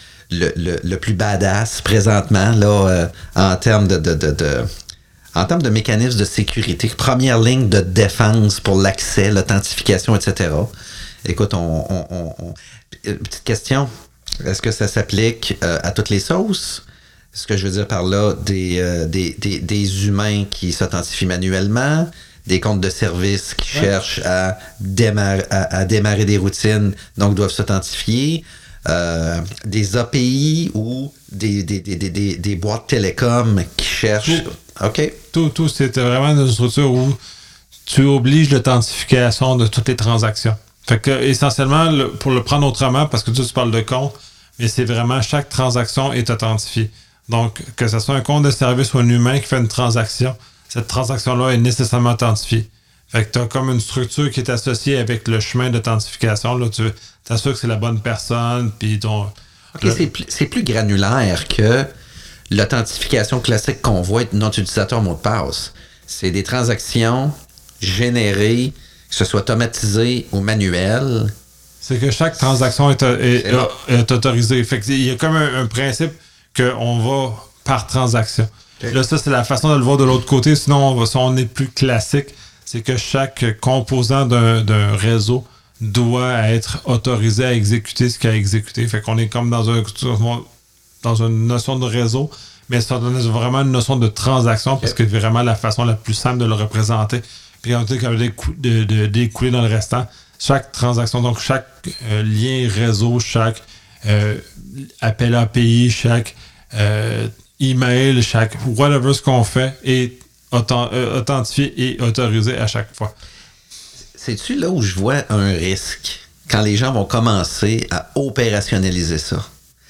badass présentement là, en termes de mécanismes de sécurité. Première ligne de défense pour l'accès, l'authentification, etc. Écoute, petite question. Est-ce que ça s'applique à toutes les sauces? Ce que je veux dire par là, des humains qui s'authentifient manuellement, des comptes de services qui cherchent à démarrer des routines, donc doivent s'authentifier, des API ou des boîtes télécom qui cherchent... OK.
Tout, c'était vraiment une structure où tu obliges l'authentification de toutes les transactions. Fait que, essentiellement, pour le prendre autrement, parce que tu parles de compte, mais c'est vraiment chaque transaction est authentifiée. Donc, que ce soit un compte de service ou un humain qui fait une transaction, cette transaction-là est nécessairement authentifiée. Fait que tu as comme une structure qui est associée avec le chemin d'authentification. Là, tu t'assures que c'est la bonne personne. Puis
c'est plus granulaire que l'authentification classique qu'on voit être notre utilisateur mot de passe. C'est des transactions générées, que ce soit automatisé ou manuel.
C'est que chaque transaction est autorisée. Fait qu'il y a comme un principe qu'on va par transaction. Okay. Là, ça, c'est la façon de le voir de l'autre côté. Sinon, si on est plus classique, c'est que chaque composant d'un réseau doit être autorisé à exécuter ce qu'il a exécuté. Fait qu'on est comme dans une notion de réseau, mais ça donne vraiment une notion de transaction parce que c'est vraiment la façon la plus simple de le représenter. Puis on dit de découler dans le restant. Chaque transaction, donc chaque lien réseau, chaque appel API, chaque email, chaque whatever ce qu'on fait est authentifié et autorisé à chaque fois.
C'est-tu là où je vois un risque quand les gens vont commencer à opérationnaliser ça?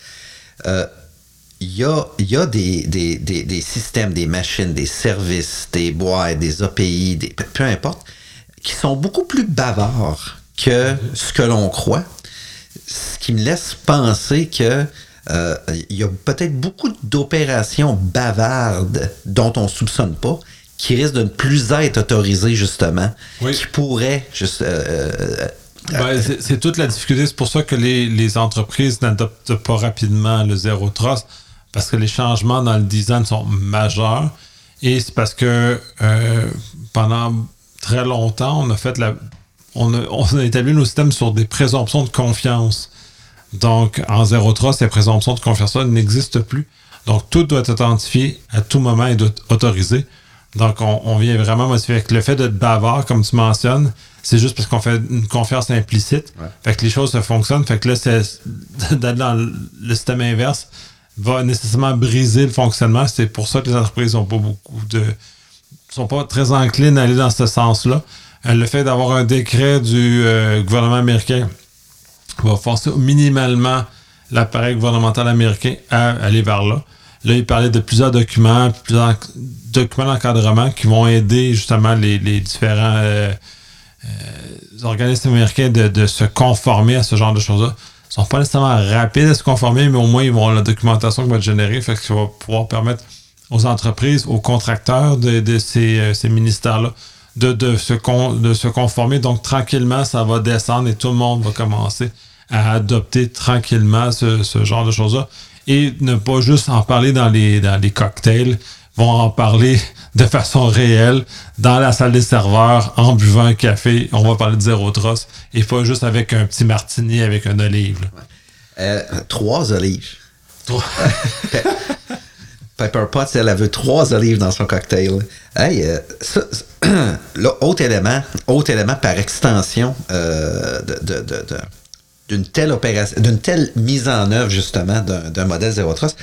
Il y a des systèmes, des machines, des services, des boîtes, des API, peu importe, qui sont beaucoup plus bavards que ce que l'on croit. Ce qui me laisse penser que il y a peut-être beaucoup d'opérations bavardes dont on ne soupçonne pas, qui risquent de ne plus être autorisées, justement, qui pourraient juste...
c'est toute la difficulté. C'est pour ça que les entreprises n'adoptent pas rapidement le Zero Trust, parce que les changements dans le design sont majeurs. Et c'est parce que pendant très longtemps, on a établi nos systèmes sur des présomptions de confiance. Donc, en Zero Trust, ces présomptions de confiance-là n'existent plus. Donc, tout doit être authentifié à tout moment et doit être autorisé. Donc, on vient vraiment modifier. Avec le fait d'être bavard, comme tu mentionnes, c'est juste parce qu'on fait une confiance implicite. Ouais. Fait que les choses se fonctionnent. Fait que là, d'être dans le système inverse va nécessairement briser le fonctionnement. C'est pour ça que les entreprises sont pas très enclines à aller dans ce sens-là. Le fait d'avoir un décret du gouvernement américain va forcer minimalement l'appareil gouvernemental américain à aller vers là. Là, il parlait de plusieurs documents d'encadrement qui vont aider justement les différents organismes américains de se conformer à ce genre de choses-là. Ils sont pas nécessairement rapides à se conformer, mais au moins, ils vont avoir la documentation qui va être générée, fait que ça va pouvoir permettre aux entreprises, aux contracteurs de ces ministères-là de se conformer. Donc, tranquillement, ça va descendre et tout le monde va commencer à adopter tranquillement ce genre de choses-là. et ne pas juste en parler dans les cocktails, vont en parler de façon réelle dans la salle des serveurs, en buvant un café. On va parler de Zero Trust et pas juste avec un petit martini avec une olive.
3 olives. Pepper Potts, elle veut 3 olives dans son cocktail. Hey, là, autre élément par extension d'une telle opération, d'une telle mise en œuvre, justement, d'un modèle Zero Trust.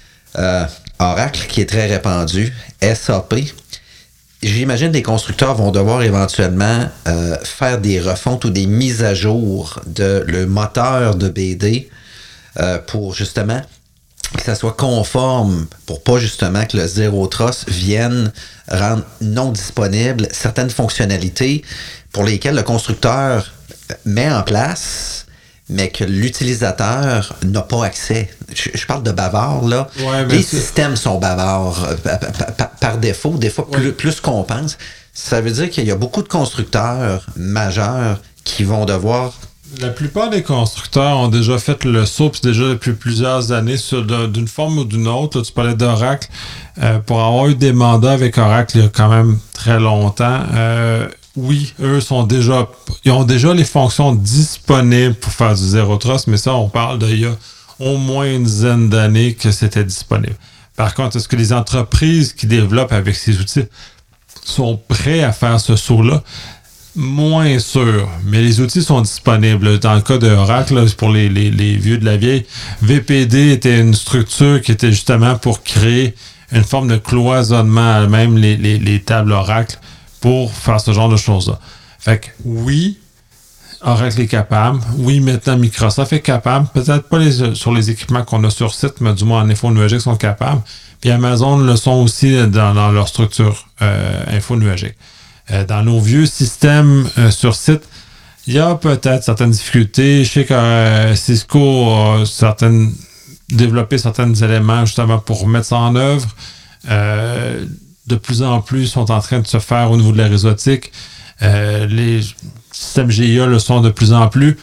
Oracle, qui est très répandu, SAP. J'imagine que les constructeurs vont devoir éventuellement faire des refontes ou des mises à jour de le moteur de BD pour justement que ça soit conforme, pour pas justement que le Zero Trust vienne rendre non disponible certaines fonctionnalités pour lesquelles le constructeur met en place, mais que l'utilisateur n'a pas accès. Je parle de bavard, là.
Ouais,
les systèmes sont bavards par défaut, des fois plus qu'on pense. Ça veut dire qu'il y a beaucoup de constructeurs majeurs qui vont devoir...
La plupart des constructeurs ont déjà fait le saut, puis déjà depuis plusieurs années, d'une forme ou d'une autre. Là, tu parlais d'Oracle. Pour avoir eu des mandats avec Oracle il y a quand même très longtemps, oui, eux ils ont déjà les fonctions disponibles pour faire du Zero Trust, mais ça, on parle d'il y a au moins une dizaine d'années que c'était disponible. Par contre, est-ce que les entreprises qui développent avec ces outils sont prêts à faire ce saut-là? Moins sûr, mais les outils sont disponibles. Dans le cas de Oracle, pour les vieux de la vieille, VPD était une structure qui était justement pour créer une forme de cloisonnement à même les tables Oracle pour faire ce genre de choses-là. Fait que oui, Oracle est capable. Oui, maintenant Microsoft est capable. Peut-être pas sur les équipements qu'on a sur site, mais du moins en info nuagique sont capables. Puis Amazon le sont aussi dans leur structure info nuagique. Dans nos vieux systèmes sur site, il y a peut-être certaines difficultés. Je sais que Cisco a développé certains éléments justement pour mettre ça en œuvre. De plus en plus sont en train de se faire au niveau de la réseautique. Les systèmes GIA le sont de plus en plus.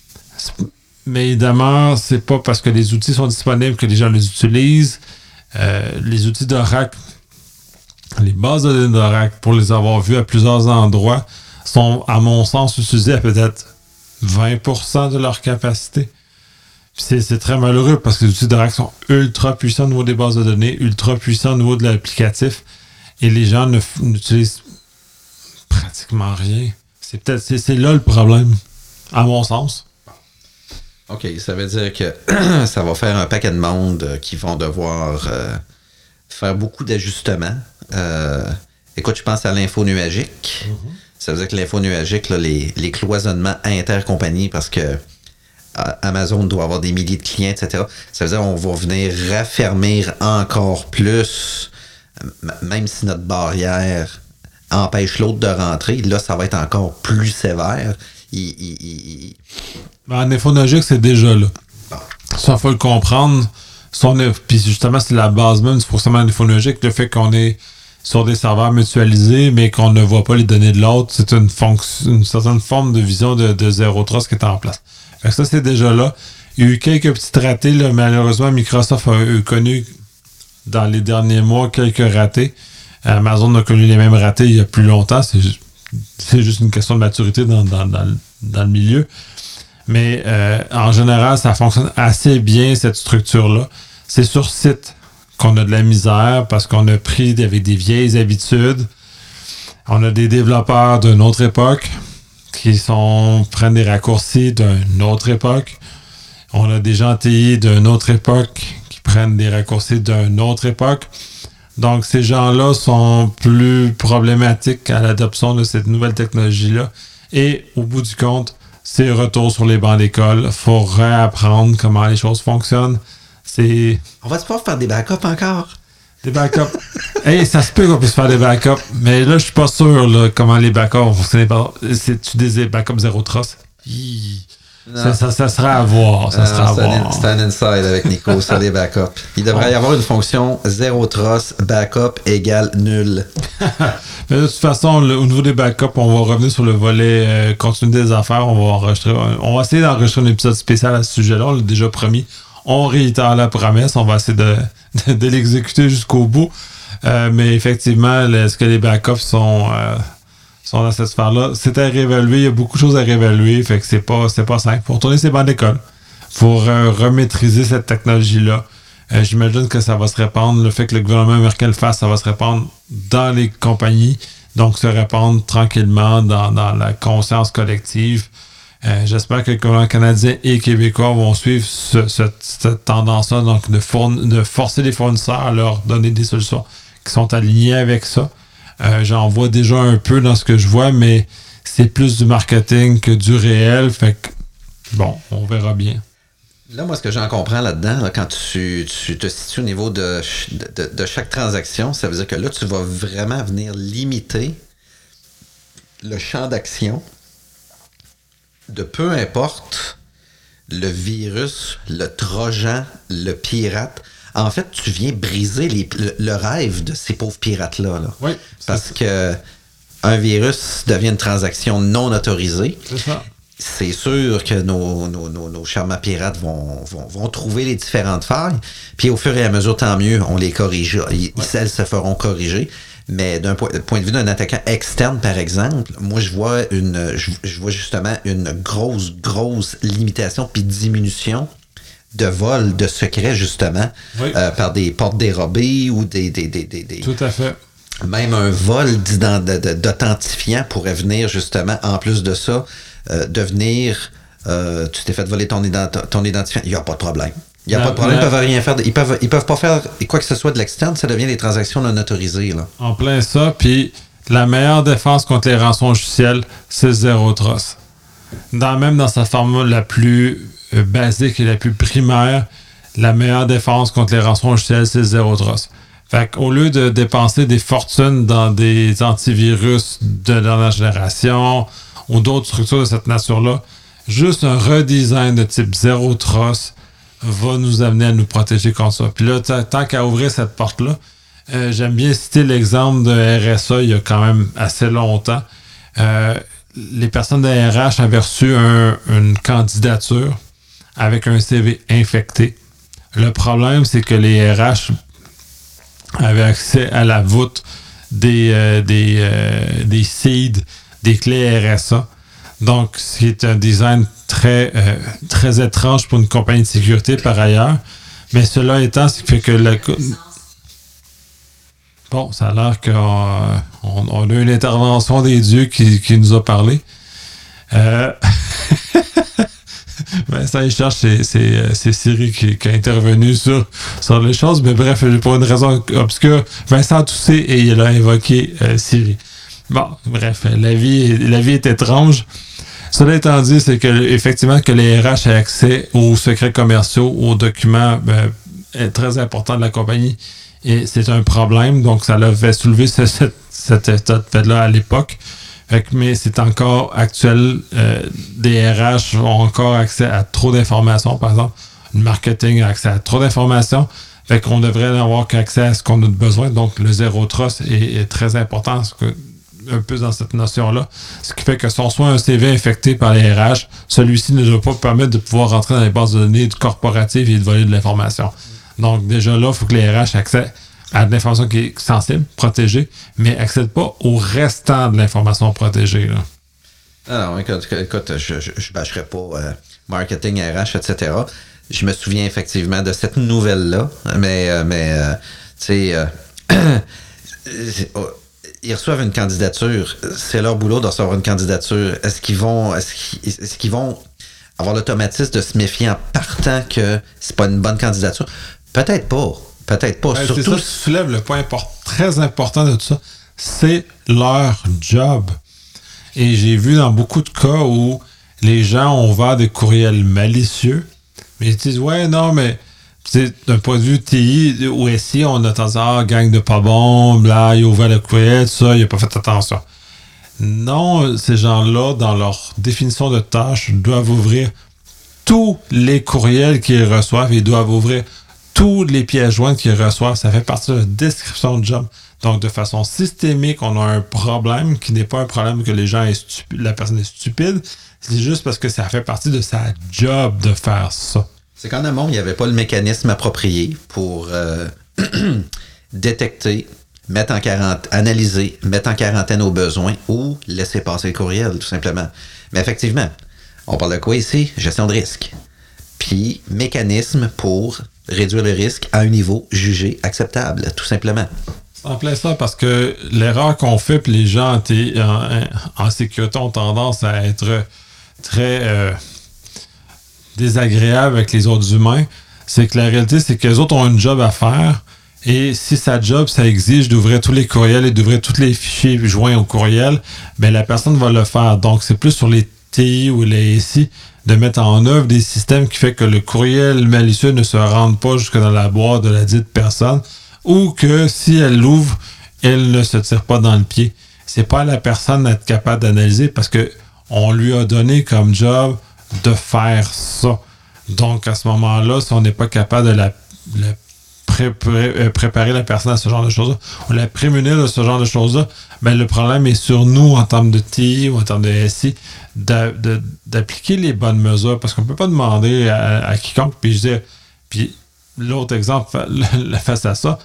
Mais évidemment, c'est pas parce que les outils sont disponibles que les gens les utilisent. Les outils d'Oracle, les bases de données d'Oracle, pour les avoir vues à plusieurs endroits, sont, à mon sens, utilisées à peut-être 20% de leur capacité. Puis c'est très malheureux parce que les outils d'Oracle sont ultra puissants au niveau des bases de données, ultra puissants au niveau de l'applicatif, et les gens n'utilisent pratiquement rien. C'est là le problème, à mon sens.
OK, ça veut dire que ça va faire un paquet de monde qui vont devoir faire beaucoup d'ajustements. Écoute, je pense à l'info nuagique. Mm-hmm. Ça veut dire que l'info nuagique, là, les cloisonnements intercompagnies, parce que Amazon doit avoir des milliers de clients, etc. Ça veut dire qu'on va venir raffermir encore plus, même si notre barrière empêche l'autre de rentrer. Là, ça va être encore plus sévère.
En info nuagique, c'est déjà là. Bon. Ça, il faut le comprendre. Puis justement, c'est la base même du fonctionnement de l'info nuagique, le fait qu'on est sur des serveurs mutualisés, mais qu'on ne voit pas les données de l'autre. C'est une certaine forme de vision de Zero Trust qui est en place. Fait que ça, c'est déjà là. Il y a eu quelques petits ratés. Là, malheureusement, Microsoft a connu dans les derniers mois quelques ratés. Amazon a connu les mêmes ratés il y a plus longtemps. C'est juste une question de maturité dans le milieu. Mais en général, ça fonctionne assez bien, cette structure-là. C'est sur site qu'on a de la misère parce qu'on a pris avec des vieilles habitudes. On a des développeurs d'une autre époque qui prennent des raccourcis d'une autre époque. On a des gens TI d'une autre époque qui prennent des raccourcis d'une autre époque. Donc, ces gens-là sont plus problématiques à l'adoption de cette nouvelle technologie-là. Et au bout du compte, c'est retour sur les bancs d'école. Il faut réapprendre comment les choses fonctionnent.
On va-tu pouvoir faire des backups encore?
Des backups. Hey, ça se peut qu'on puisse faire des backups, mais là, je suis pas sûr là, comment les backups vont fonctionner. C'est-tu des backups Zero Trust? Ça sera à voir.
C'est un inside avec Nico sur les backups. Il devrait y avoir une fonction Zero Trust backup égale nul.
Mais de toute façon, au niveau des backups, on va revenir sur le volet continuité des affaires. On va essayer d'enregistrer un épisode spécial à ce sujet-là. On l'a déjà promis. on réitère la promesse, on va essayer de l'exécuter jusqu'au bout. Mais effectivement, est-ce que les backups sont dans cette sphère-là? C'est à réévaluer, il y a beaucoup de choses à réévaluer, fait que c'est pas simple. Faut retourner ses bancs d'école. Faut remaîtriser cette technologie-là. J'imagine que ça va se répandre. Le fait que le gouvernement américain le fasse, ça va se répandre dans les compagnies. Donc, se répandre tranquillement dans la conscience collective. J'espère que les gouvernements canadiens et québécois vont suivre cette tendance-là, donc de forcer les fournisseurs à leur donner des solutions qui sont alignées avec ça. J'en vois déjà un peu dans ce que je vois, mais c'est plus du marketing que du réel. Fait que, bon, on verra bien.
Là, moi, ce que j'en comprends là-dedans, là, quand tu te situes au niveau de chaque transaction, ça veut dire que là, tu vas vraiment venir limiter le champ d'action de peu importe le virus, le trojan, le pirate. En fait, tu viens briser le rêve de ces pauvres pirates-là. Là.
Oui.
Parce que un virus devient une transaction non autorisée.
C'est ça.
C'est sûr que nos charmants pirates vont trouver les différentes failles. Puis au fur et à mesure, tant mieux, on les corrige. Elles se feront corriger. Mais d'un point de vue d'un attaquant externe, par exemple, moi, je vois justement une grosse limitation puis diminution de vol de secrets, justement, par des portes dérobées ou des...
Tout à fait.
Même un vol d'authentifiant pourrait venir, justement, en plus de ça, devenir... tu t'es fait voler ton identifiant. Il n'y a pas de problème. Il n'y a pas de problème, ils peuvent rien faire. Ils peuvent pas faire quoi que ce soit de l'externe, ça devient des transactions non autorisées. Là.
En plein ça, puis la meilleure défense contre les rançongiciels, c'est Zero Trust. Même dans sa forme la plus basique et la plus primaire, la meilleure défense contre les rançongiciels, c'est Zero Trust. Fait qu'au lieu de dépenser des fortunes dans des antivirus de dernière génération ou d'autres structures de cette nature-là, juste un redesign de type Zero Trust va nous amener à nous protéger contre ça. Puis là, tant qu'à ouvrir cette porte-là, j'aime bien citer l'exemple de RSA il y a quand même assez longtemps. Les personnes de RH avaient reçu une candidature avec un CV infecté. Le problème, c'est que les RH avaient accès à la voûte des seeds, des clés RSA. Donc, c'est un design très étrange pour une compagnie de sécurité par ailleurs. Mais cela étant, ce qui fait que bon, ça a l'air qu'on a une intervention des dieux qui nous a parlé. Vincent, il cherche, c'est Siri qui a intervenu sur les choses. Mais bref, pour une raison obscure, Vincent a toussé et il a invoqué Siri. Bon, bref, la vie est étrange. Cela étant dit, c'est que effectivement que les RH aient accès aux secrets commerciaux, aux documents très importants de la compagnie, et c'est un problème. Donc, ça l'a fait soulever cet état de fait-là à l'époque. Mais c'est encore actuel. Des RH ont encore accès à trop d'informations, par exemple. Le marketing a accès à trop d'informations. Fait qu'on devrait n'avoir qu'accès à ce qu'on a besoin. Donc, le Zero Trust est très important. Un peu dans cette notion-là. Ce qui fait que si on soit un CV infecté par les RH, celui-ci ne doit pas permettre de pouvoir rentrer dans les bases de données corporatives et de voler de l'information. Donc, déjà là, il faut que les RH accèdent à de l'information qui est sensible, protégée, mais n'accèdent pas au restant de l'information protégée. Là.
Alors, écoute, je ne bâcherai pas marketing, RH, etc. Je me souviens effectivement de cette nouvelle-là, mais tu sais... ils reçoivent une candidature. C'est leur boulot de recevoir une candidature. Est-ce qu'ils vont avoir l'automatisme de se méfier en partant que c'est pas une bonne candidature? Peut-être pas. Surtout...
C'est ça, tu soulèves le point très important de tout ça. C'est leur job. Et j'ai vu dans beaucoup de cas où les gens ont ouvert des courriels malicieux, mais ils disent « Ouais, non, mais... » d'un point de vue TI ou SI, on a tendance gang de pas bon, là, il a ouvert le courriel, tout ça, il n'a pas fait attention. Non, ces gens-là, dans leur définition de tâche, doivent ouvrir tous les courriels qu'ils reçoivent, ils doivent ouvrir tous les pièces jointes qu'ils reçoivent. Ça fait partie de la description de job. Donc, de façon systémique, on a un problème qui n'est pas un problème que la personne est stupide, c'est juste parce que ça fait partie de sa job de faire ça.
C'est qu'en amont, il n'y avait pas le mécanisme approprié pour détecter, analyser, mettre en quarantaine aux besoins ou laisser passer le courriel, tout simplement. Mais effectivement, on parle de quoi ici? Gestion de risque. Puis, mécanisme pour réduire le risque à un niveau jugé acceptable, tout simplement.
C'est en plein ça, parce que l'erreur qu'on fait, puis les gens en sécurité ont tendance à être très désagréables avec les autres humains, c'est que la réalité, c'est que les autres ont une job à faire, et si sa job, ça exige d'ouvrir tous les courriels et d'ouvrir tous les fichiers joints au courriel, ben la personne va le faire. Donc, c'est plus sur les TI ou les SI de mettre en œuvre des systèmes qui fait que le courriel malicieux ne se rende pas jusque dans la boîte de la dite personne, ou que si elle l'ouvre, elle ne se tire pas dans le pied. C'est pas à la personne d'être capable d'analyser parce que on lui a donné comme job de faire ça. Donc, à ce moment-là, si on n'est pas capable de préparer la personne à ce genre de choses-là, ou la prémunir de ce genre de choses-là, ben le problème est sur nous en termes de TI ou en termes de SI d'appliquer les bonnes mesures, parce qu'on ne peut pas demander à quiconque, puis l'autre exemple face à ça,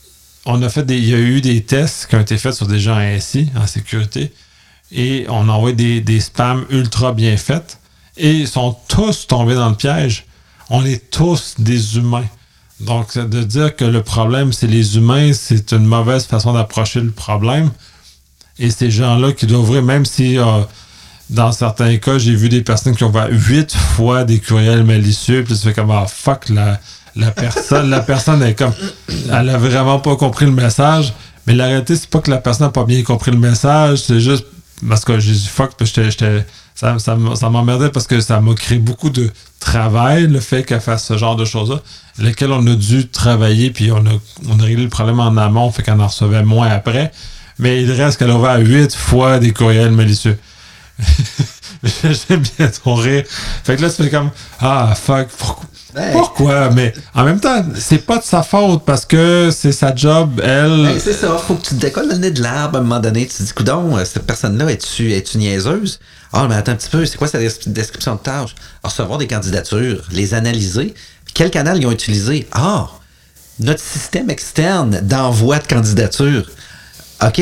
il y a eu des tests qui ont été faits sur des gens SI en sécurité, et on envoie des spams ultra bien faits, et ils sont tous tombés dans le piège. On est tous des humains. Donc, de dire que le problème, c'est les humains, c'est une mauvaise façon d'approcher le problème. Et ces gens-là qui doivent ouvrir, même si dans certains cas, j'ai vu des personnes qui ont ouvert 8 fois des courriels malicieux, puis ça fait comme, fuck, la personne est comme, elle a vraiment pas compris le message. Mais la réalité, c'est pas que la personne n'a pas bien compris le message, c'est juste parce que j'ai dit fuck, puis ça m'emmerdait parce que ça m'a créé beaucoup de travail, le fait qu'elle fasse ce genre de choses-là, lesquelles on a dû travailler, puis on a réglé le problème en amont, fait qu'on en recevait moins après. Mais il reste qu'elle a ouvert 8 fois des courriels malicieux. J'aime bien ton rire. Fait que là, tu fais comme, fuck, pourquoi? Mais en même temps, c'est pas de sa faute parce que c'est sa job, elle.
C'est ça, faut que tu te décolles le nez de l'arbre à un moment donné. Tu te dis, coudonc, cette personne-là, es-tu niaiseuse? Mais attends un petit peu, c'est quoi sa description de tâche? Recevoir des candidatures, les analyser. Quel canal ils ont utilisé? Notre système externe d'envoi de candidatures. OK.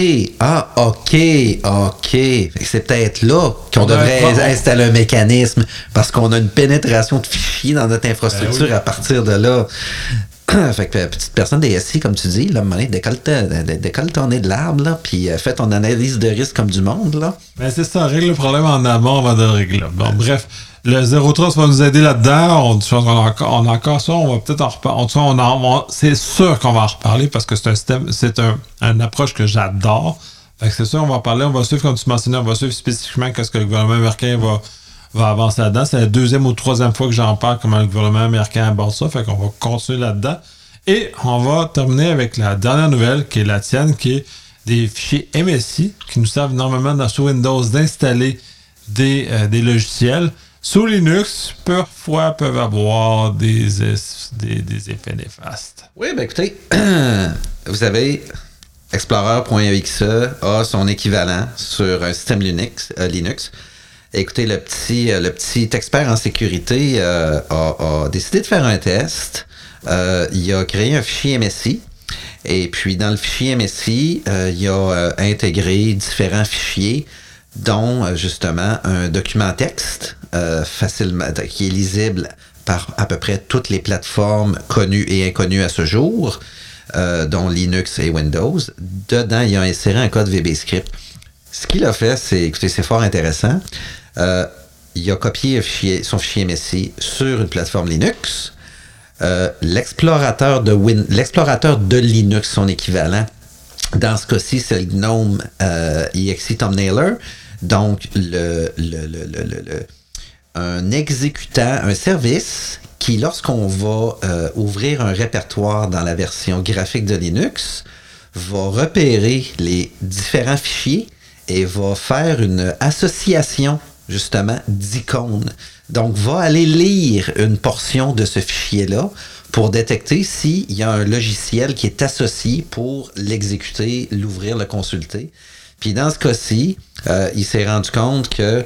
C'est peut-être là qu'on devrait installer un mécanisme parce qu'on a une pénétration de fichiers dans notre infrastructure à partir de là. Fait que petite personne des SI, comme tu dis, là, décolle ton nez de l'arbre, là, puis fais ton analyse de risque comme du monde, là.
Ben c'est ça, règle le problème en amont avant de le régler. Bon, bref, le Zero Trust va nous aider là-dedans. On a encore ça, on va peut-être en reparler. C'est sûr qu'on va en reparler parce que c'est un système, c'est une approche que j'adore. Fait que c'est sûr, on va en parler. On va suivre, comme tu mentionnais, on va suivre spécifiquement qu'est-ce que le gouvernement américain va avancer là-dedans. C'est la 2e ou 3e fois que j'en parle, comment le gouvernement américain aborde ça. Fait qu'on va continuer là-dedans. Et on va terminer avec la dernière nouvelle, qui est la tienne, qui est des fichiers MSI, qui nous servent énormément sous Windows d'installer des logiciels. Sous Linux, parfois peuvent avoir des effets néfastes.
Oui, ben écoutez, vous avez Explorer.exe a son équivalent sur un système Linux. Écoutez, le petit expert en sécurité a décidé de faire un test. Il a créé un fichier MSI. Et puis, dans le fichier MSI, il a intégré différents fichiers, dont, justement, un document texte facilement, qui est lisible par à peu près toutes les plateformes connues et inconnues à ce jour, dont Linux et Windows. Dedans, il a inséré un code VBScript. Ce qu'il a fait, c'est fort intéressant. Il a copié son fichier MSI sur une plateforme Linux. L'explorateur de Linux, son équivalent, dans ce cas-ci, c'est le GNOME exe Thumbnailer. Donc, un exécutant, un service qui, lorsqu'on va ouvrir un répertoire dans la version graphique de Linux, va repérer les différents fichiers et va faire une association, justement, d'icônes. Donc, va aller lire une portion de ce fichier-là pour détecter s'il y a un logiciel qui est associé pour l'exécuter, l'ouvrir, le consulter. Puis dans ce cas-ci, il s'est rendu compte que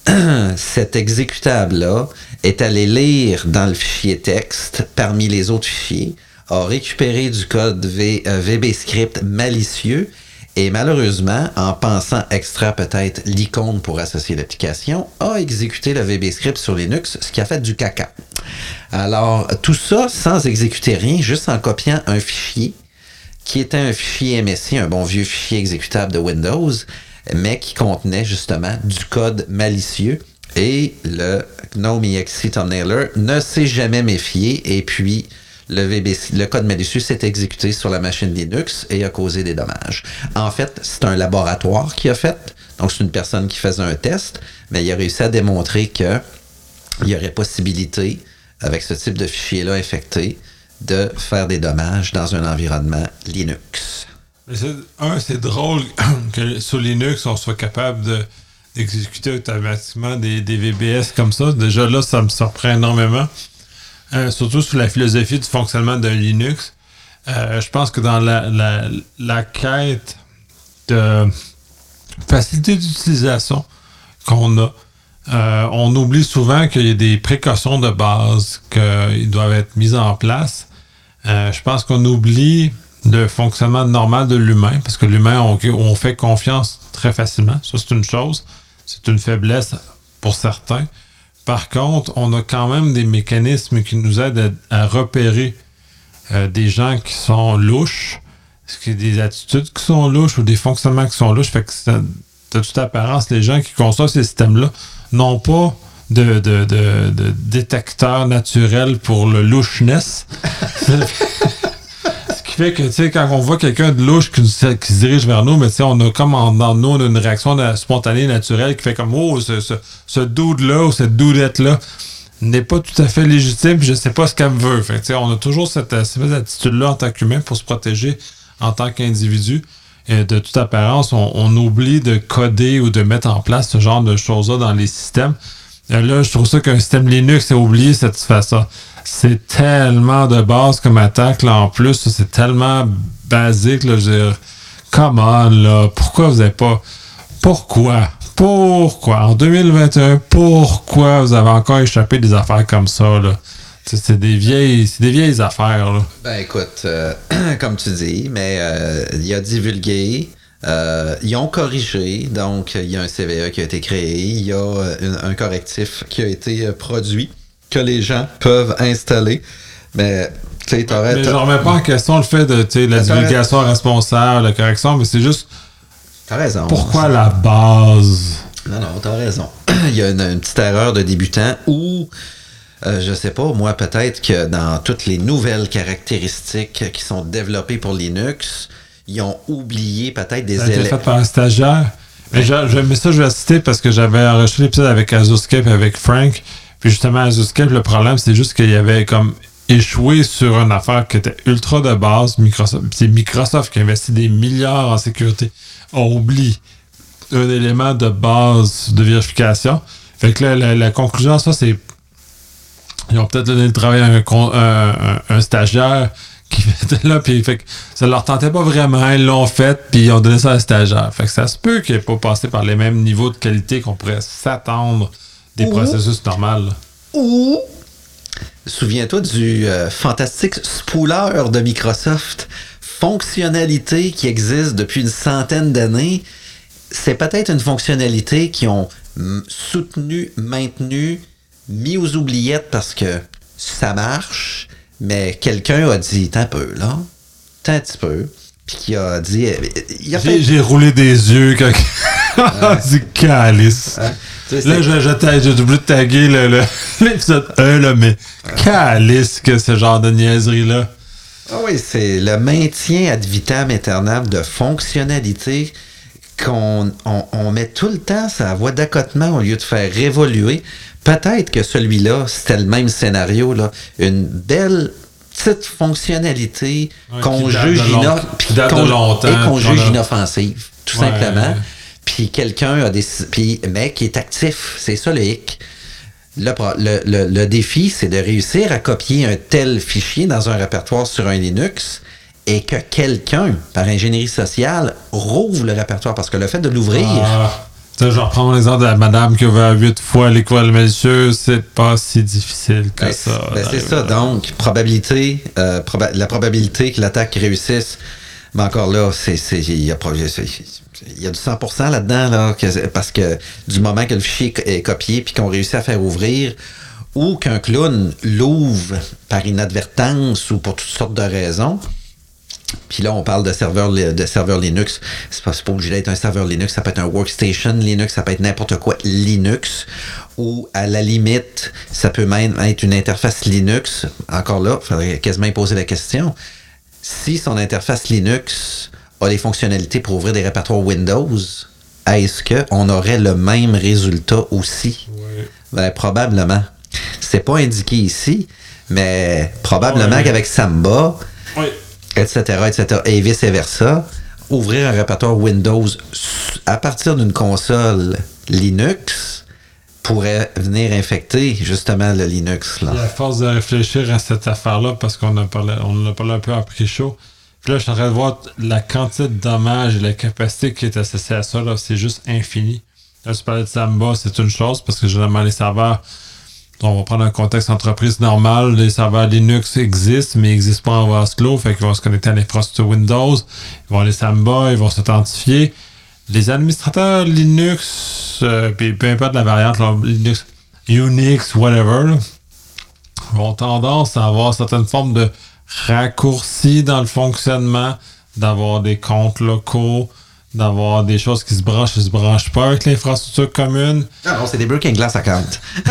cet exécutable-là est allé lire dans le fichier texte, parmi les autres fichiers, a récupéré du code VBScript malicieux et malheureusement, en pensant extraire peut-être l'icône pour associer l'application, a exécuté le VBScript sur Linux, ce qui a fait du caca. Alors, tout ça sans exécuter rien, juste en copiant un fichier qui était un fichier MSI, un bon vieux fichier exécutable de Windows, mais qui contenait justement du code malicieux. Et le GNOME exe thumbnailer ne s'est jamais méfié et puis le code malicieux s'est exécuté sur la machine Linux et a causé des dommages. En fait, c'est un laboratoire qui a fait, donc c'est une personne qui faisait un test, mais il a réussi à démontrer qu'il y aurait possibilité, avec ce type de fichier-là infecté, de faire des dommages dans un environnement Linux.
C'est drôle que sur Linux, on soit capable d'exécuter automatiquement des VBS comme ça. Déjà là, ça me surprend énormément. Surtout sur la philosophie du fonctionnement d'un Linux. Je pense que dans la quête de facilité d'utilisation qu'on a, on oublie souvent qu'il y a des précautions de base qui doivent être mises en place. Je pense qu'on oublie le fonctionnement normal de l'humain, parce que l'humain, on fait confiance très facilement. Ça, c'est une chose. C'est une faiblesse pour certains. Par contre, on a quand même des mécanismes qui nous aident à repérer des gens qui sont louches, des attitudes qui sont louches ou des fonctionnements qui sont louches. Fait que de toute apparence, les gens qui conçoivent ces systèmes-là n'ont pas de détecteur naturel pour le loucheness. Ce qui fait que, tu sais, quand on voit quelqu'un de louche qui se dirige vers nous, mais tu sais, on a comme dans nous, on a une réaction spontanée, naturelle, qui fait comme, oh, ce dude-là ou cette dudette-là n'est pas tout à fait légitime, puis je sais pas ce qu'elle veut. Fait que, tu sais, on a toujours cette attitude-là en tant qu'humain pour se protéger en tant qu'individu. Et de toute apparence, on oublie de coder ou de mettre en place ce genre de choses-là dans les systèmes. Et là, je trouve ça qu'un système Linux a oublié cette façon. C'est tellement de base comme attaque, là, en plus. C'est tellement basique, là. Je veux dire, come on, là. Pourquoi vous n'avez pas... Pourquoi? En 2021, pourquoi vous avez encore échappé des affaires comme ça, là? C'est des vieilles affaires, là.
Ben, écoute, comme tu dis, mais il a divulgué... ils ont corrigé, donc il y a un CVE qui a été créé, il y a un correctif qui a été produit que les gens peuvent installer. Mais tu sais,
je ne remets pas en question le fait de la divulgation responsable, la correction, mais c'est juste.
T'as raison.
Pourquoi la base?
Non, t'as raison. Il y a une petite erreur de débutant ou. Je sais pas, moi, peut-être que dans toutes les nouvelles caractéristiques qui sont développées pour Linux, ils ont oublié peut-être des éléments. Ça a été
fait par un stagiaire. Mais ça, je vais citer parce que j'avais enregistré l'épisode avec Azuscape et avec Frank. Puis justement, Azuscape, le problème, c'est juste qu'il y avait comme échoué sur une affaire qui était ultra de base. C'est Microsoft qui investit des milliards en sécurité. On oublie un élément de base de vérification. Fait que là, la conclusion à ça, c'est ils ont peut-être donné le travail à un stagiaire qui était là, puis fait que ça leur tentait pas vraiment, ils l'ont fait, puis ils ont donné ça à un stagiaire. Fait que ça se peut qu'il n'ait pas passé par les mêmes niveaux de qualité qu'on pourrait s'attendre des processus normaux.
Ou, souviens-toi du fantastique spooler de Microsoft, fonctionnalité qui existe depuis une centaine d'années. C'est peut-être une fonctionnalité qu'ils ont soutenu, maintenu, mis aux oubliettes parce que ça marche. Mais quelqu'un a dit, t'as un peu, là. T'as un petit peu. Puis qui a dit...
J'ai roulé des yeux quand il a dit calice. Là, j'ai oublié de taguer l'épisode 1, là, mais calice que ce genre de niaiserie-là.
Ah oui, c'est le maintien ad vitam aeternam de fonctionnalités qu'on met tout le temps sur la voie d'accotement au lieu de faire évoluer. Peut-être que celui-là, c'était le même scénario, là. Une belle petite fonctionnalité qu'on juge inoffensive, tout simplement. Puis quelqu'un a décidé, mais qui est actif. C'est ça le hic. Le défi, c'est de réussir à copier un tel fichier dans un répertoire sur un Linux et que quelqu'un, par ingénierie sociale, rouvre le répertoire. Parce que le fait de l'ouvrir...
Je reprends l'exemple de la madame qui va 8 fois l'école malicieuse, c'est pas si difficile que ça.
C'est ça, donc, probabilité, la probabilité que l'attaque réussisse, mais encore là, il y a du 100% là-dedans, là, parce que du moment que le fichier est copié puis qu'on réussit à faire ouvrir, ou qu'un clown l'ouvre par inadvertance ou pour toutes sortes de raisons. Puis là, on parle de serveur Linux. C'est pas obligé d'être un serveur Linux. Ça peut être un workstation Linux. Ça peut être n'importe quoi Linux. Ou à la limite, ça peut même être une interface Linux. Encore là, il faudrait quasiment poser la question. Si son interface Linux a les fonctionnalités pour ouvrir des répertoires Windows, est-ce qu'on aurait le même résultat aussi?
Oui.
Ben, probablement. C'est pas indiqué ici, mais probablement qu'avec Samba...
Oui.
etc., et vice-versa, ouvrir un répertoire Windows à partir d'une console Linux pourrait venir infecter justement le Linux. Là.
À force de réfléchir à cette affaire-là, parce qu'on en a parlé un peu en pré-show, puis là, je suis en train de voir la quantité de dommages et la capacité qui est associée à ça, là, c'est juste infini. Là, tu parlais de Samba, c'est une chose, parce que généralement, les serveurs... On va prendre un contexte entreprise normal. Les serveurs Linux existent, mais ils n'existent pas en vase clos. Fait qu'ils vont se connecter à l'infrastructure Windows. Ils vont aller Samba, ils vont s'authentifier. Les administrateurs Linux, puis peu importe la variante, là, Linux, Unix, whatever, là, ont tendance à avoir certaines formes de raccourcis dans le fonctionnement, d'avoir des comptes locaux, d'avoir des choses qui se branchent pas avec l'infrastructure commune.
Non, c'est des Breaking Glass accounts.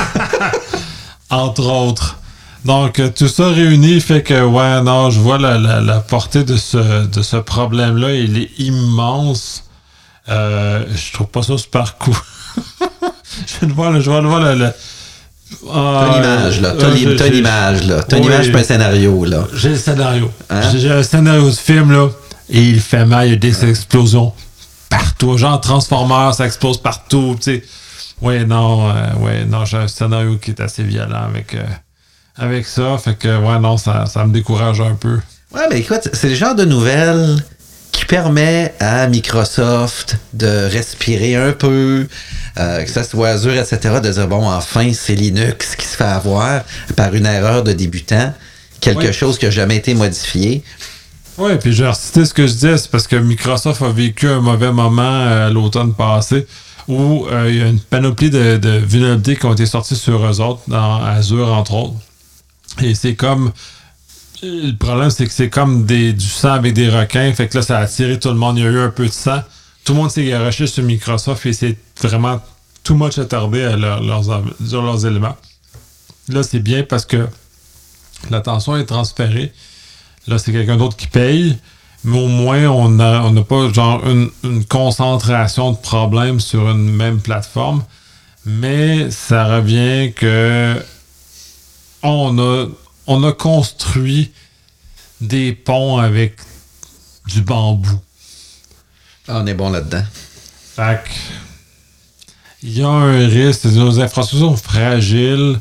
Entre autres. Donc, tout ça réuni fait que, ouais, non, je vois la portée de ce problème-là. Il est immense. Je trouve pas ça super cool. je le vois une
image, là. T'as une image, là. T'as une image pour un scénario, là.
J'ai le scénario.
Hein?
J'ai un scénario de film, là. Et il fait mal. Il y a des explosions partout. Genre Transformers, ça explose partout, tu sais. Non, j'ai un scénario qui est assez violent avec ça. Fait que, ça me décourage un peu.
Ouais, mais écoute, c'est le genre de nouvelles qui permet à Microsoft de respirer un peu, que ça soit Azure, etc., de dire, bon, enfin, c'est Linux qui se fait avoir par une erreur de débutant, quelque chose qui n'a jamais été modifié.
Oui, puis je vais reciter ce que je disais, c'est parce que Microsoft a vécu un mauvais moment l'automne passé où il y a une panoplie de vulnérabilités qui ont été sorties sur eux autres, dans Azure entre autres. Et c'est comme... Le problème, c'est que c'est comme du sang avec des requins, fait que là, ça a attiré tout le monde. Il y a eu un peu de sang. Tout le monde s'est garoché sur Microsoft et c'est vraiment too much attardé à leurs éléments. Là, c'est bien parce que l'attention est transférée. Là, c'est quelqu'un d'autre qui paye, mais au moins, on n'a pas genre une concentration de problèmes sur une même plateforme. Mais ça revient que on a construit des ponts avec du bambou.
On est bon là-dedans.
Fait que, il y a un risque. Nos infrastructures sont fragiles.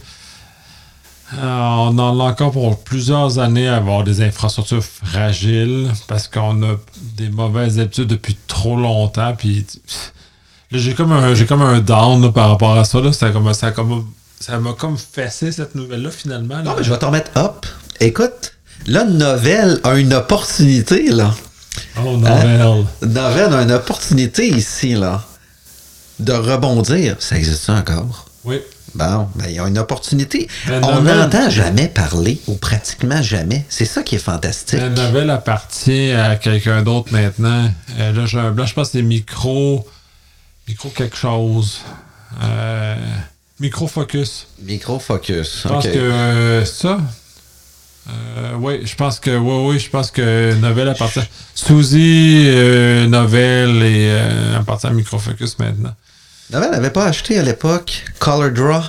On en a encore pour plusieurs années à avoir des infrastructures fragiles parce qu'on a des mauvaises habitudes depuis trop longtemps. Puis là, j'ai comme un down là, par rapport à ça. Là. Ça m'a comme fessé cette nouvelle-là finalement. Là.
Non, mais je vais t'en mettre up. Écoute, là, Novell a une opportunité, là.
Oh, Novell.
Hein? Novell a une opportunité ici, là, de rebondir. Ça existe encore?
Oui.
Bon, ben, il y a une opportunité. On n'entend jamais parler, ou pratiquement jamais. C'est ça qui est fantastique.
La Novell appartient à quelqu'un d'autre maintenant. Là, j'ai un blanc, je pense que c'est Micro quelque chose. Microfocus.
Microfocus.
Je pense que ça. Oui, je pense que Novell appartient. Suzy, Novell et appartient à Microfocus maintenant.
Novell n'avait pas acheté à l'époque ColorDraw.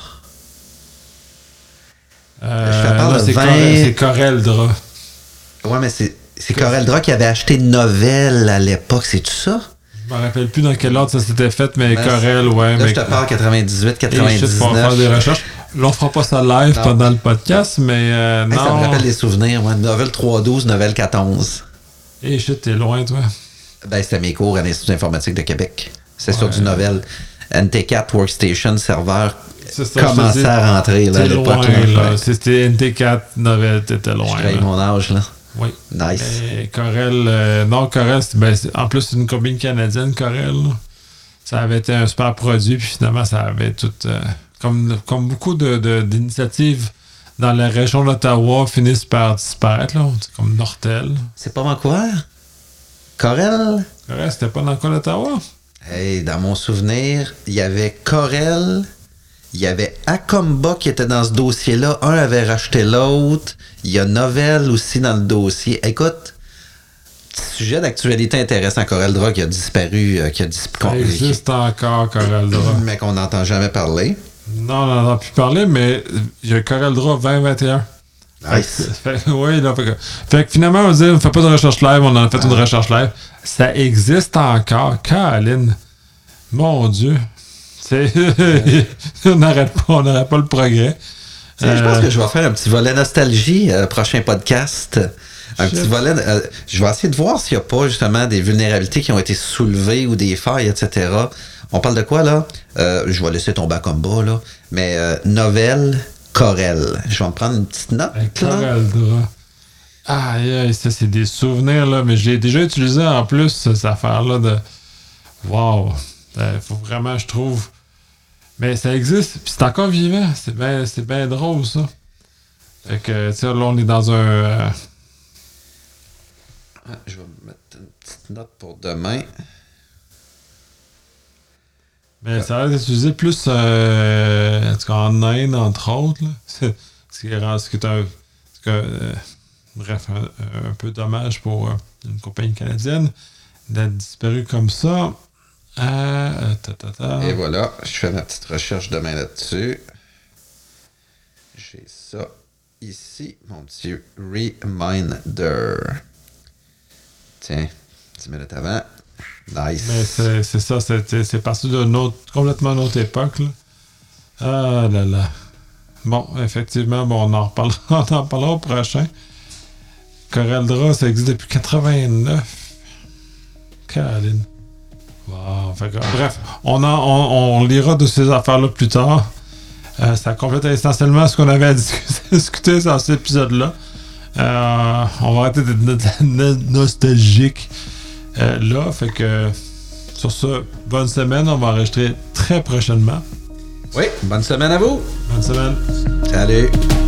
C'est CorelDraw.
Ouais, mais c'est CorelDraw qui avait acheté Novell à l'époque, c'est tout ça?
Je me rappelle plus dans quel ordre ça s'était fait, mais Corel, ouais.
Là, je te parle 98, 99.
On va faire des recherches. Là, on fera pas ça live pendant le podcast, mais non.
Ça me rappelle des souvenirs, moi. Novell 3.12, Novell 14.
Shit, t'es loin, toi.
Ben, c'était mes cours à l'Institut informatique de Québec. C'est sur du Novell. NT4 Workstation serveur
C'est ça,
commençait à rentrer là, à l'époque.
Là. C'était NT4, Novell, t'étais loin.
Je mon âge, là.
Oui.
Nice.
Mais Corel, non, Corel, en plus, c'est une compagnie canadienne, Corel. Là. Ça avait été un super produit, puis finalement, ça avait tout. Comme beaucoup d'initiatives dans la région d'Ottawa finissent par disparaître, là. C'est comme Nortel.
C'est pas quoi? Corel?
Corel, c'était pas dans le coin d'Ottawa?
Hey, dans mon souvenir, il y avait Corel, il y avait Acomba qui était dans ce dossier-là. Un avait racheté l'autre. Il y a Novell aussi dans le dossier. Écoute, sujet d'actualité intéressant, CorelDRAW qui a disparu.
Ça existe encore, CorelDRAW.
Mais qu'on n'entend jamais parler.
Non, on n'en a plus parlé, mais il y a CorelDRAW 2021.
Nice.
Oui, là, fait que finalement, on dit, on ne fait pas de recherche live, on en a fait une recherche live. Ça existe encore, Caroline. Mon Dieu. On n'arrête pas le progrès.
Je pense que je vais faire un petit volet nostalgie, prochain podcast. Un petit volet. Je vais essayer de voir s'il n'y a pas justement des vulnérabilités qui ont été soulevées ou des failles, etc. On parle de quoi là? Je vais laisser tomber à combat là. Mais Novell, Corel. Je vais me prendre une petite note.
CorelDRAW. Aïe, ça c'est des souvenirs là, mais j'ai déjà utilisé en plus cette affaire-là de. Wow! Faut vraiment, je trouve. Mais ça existe, puis c'est encore vivant. C'est bien drôle, ça. Fait que, tu sais, là, on est dans un...
Je vais me mettre une petite note pour demain.
Mais ça va être utilisé plus en tout cas, en Inde, entre autres. Là. Ce qui est bref, un peu dommage pour une compagnie canadienne d'être disparu comme ça.
Et voilà, je fais ma petite recherche demain là-dessus. J'ai ça ici, mon petit reminder. Tiens, 10 minutes avant. Nice.
Mais c'est ça, c'est parti d'une complètement autre époque. Là. Ah là là. Bon, effectivement, on en reparlera au prochain. CorelDRAW, ça existe depuis 89. Caroline. Wow. Bref, on lira de ces affaires-là plus tard. Ça complète essentiellement ce qu'on avait à discuter dans cet épisode-là. On va arrêter d'être nostalgique là. Fait que sur ce, bonne semaine. On va enregistrer très prochainement.
Oui, bonne semaine à vous.
Bonne semaine.
Salut.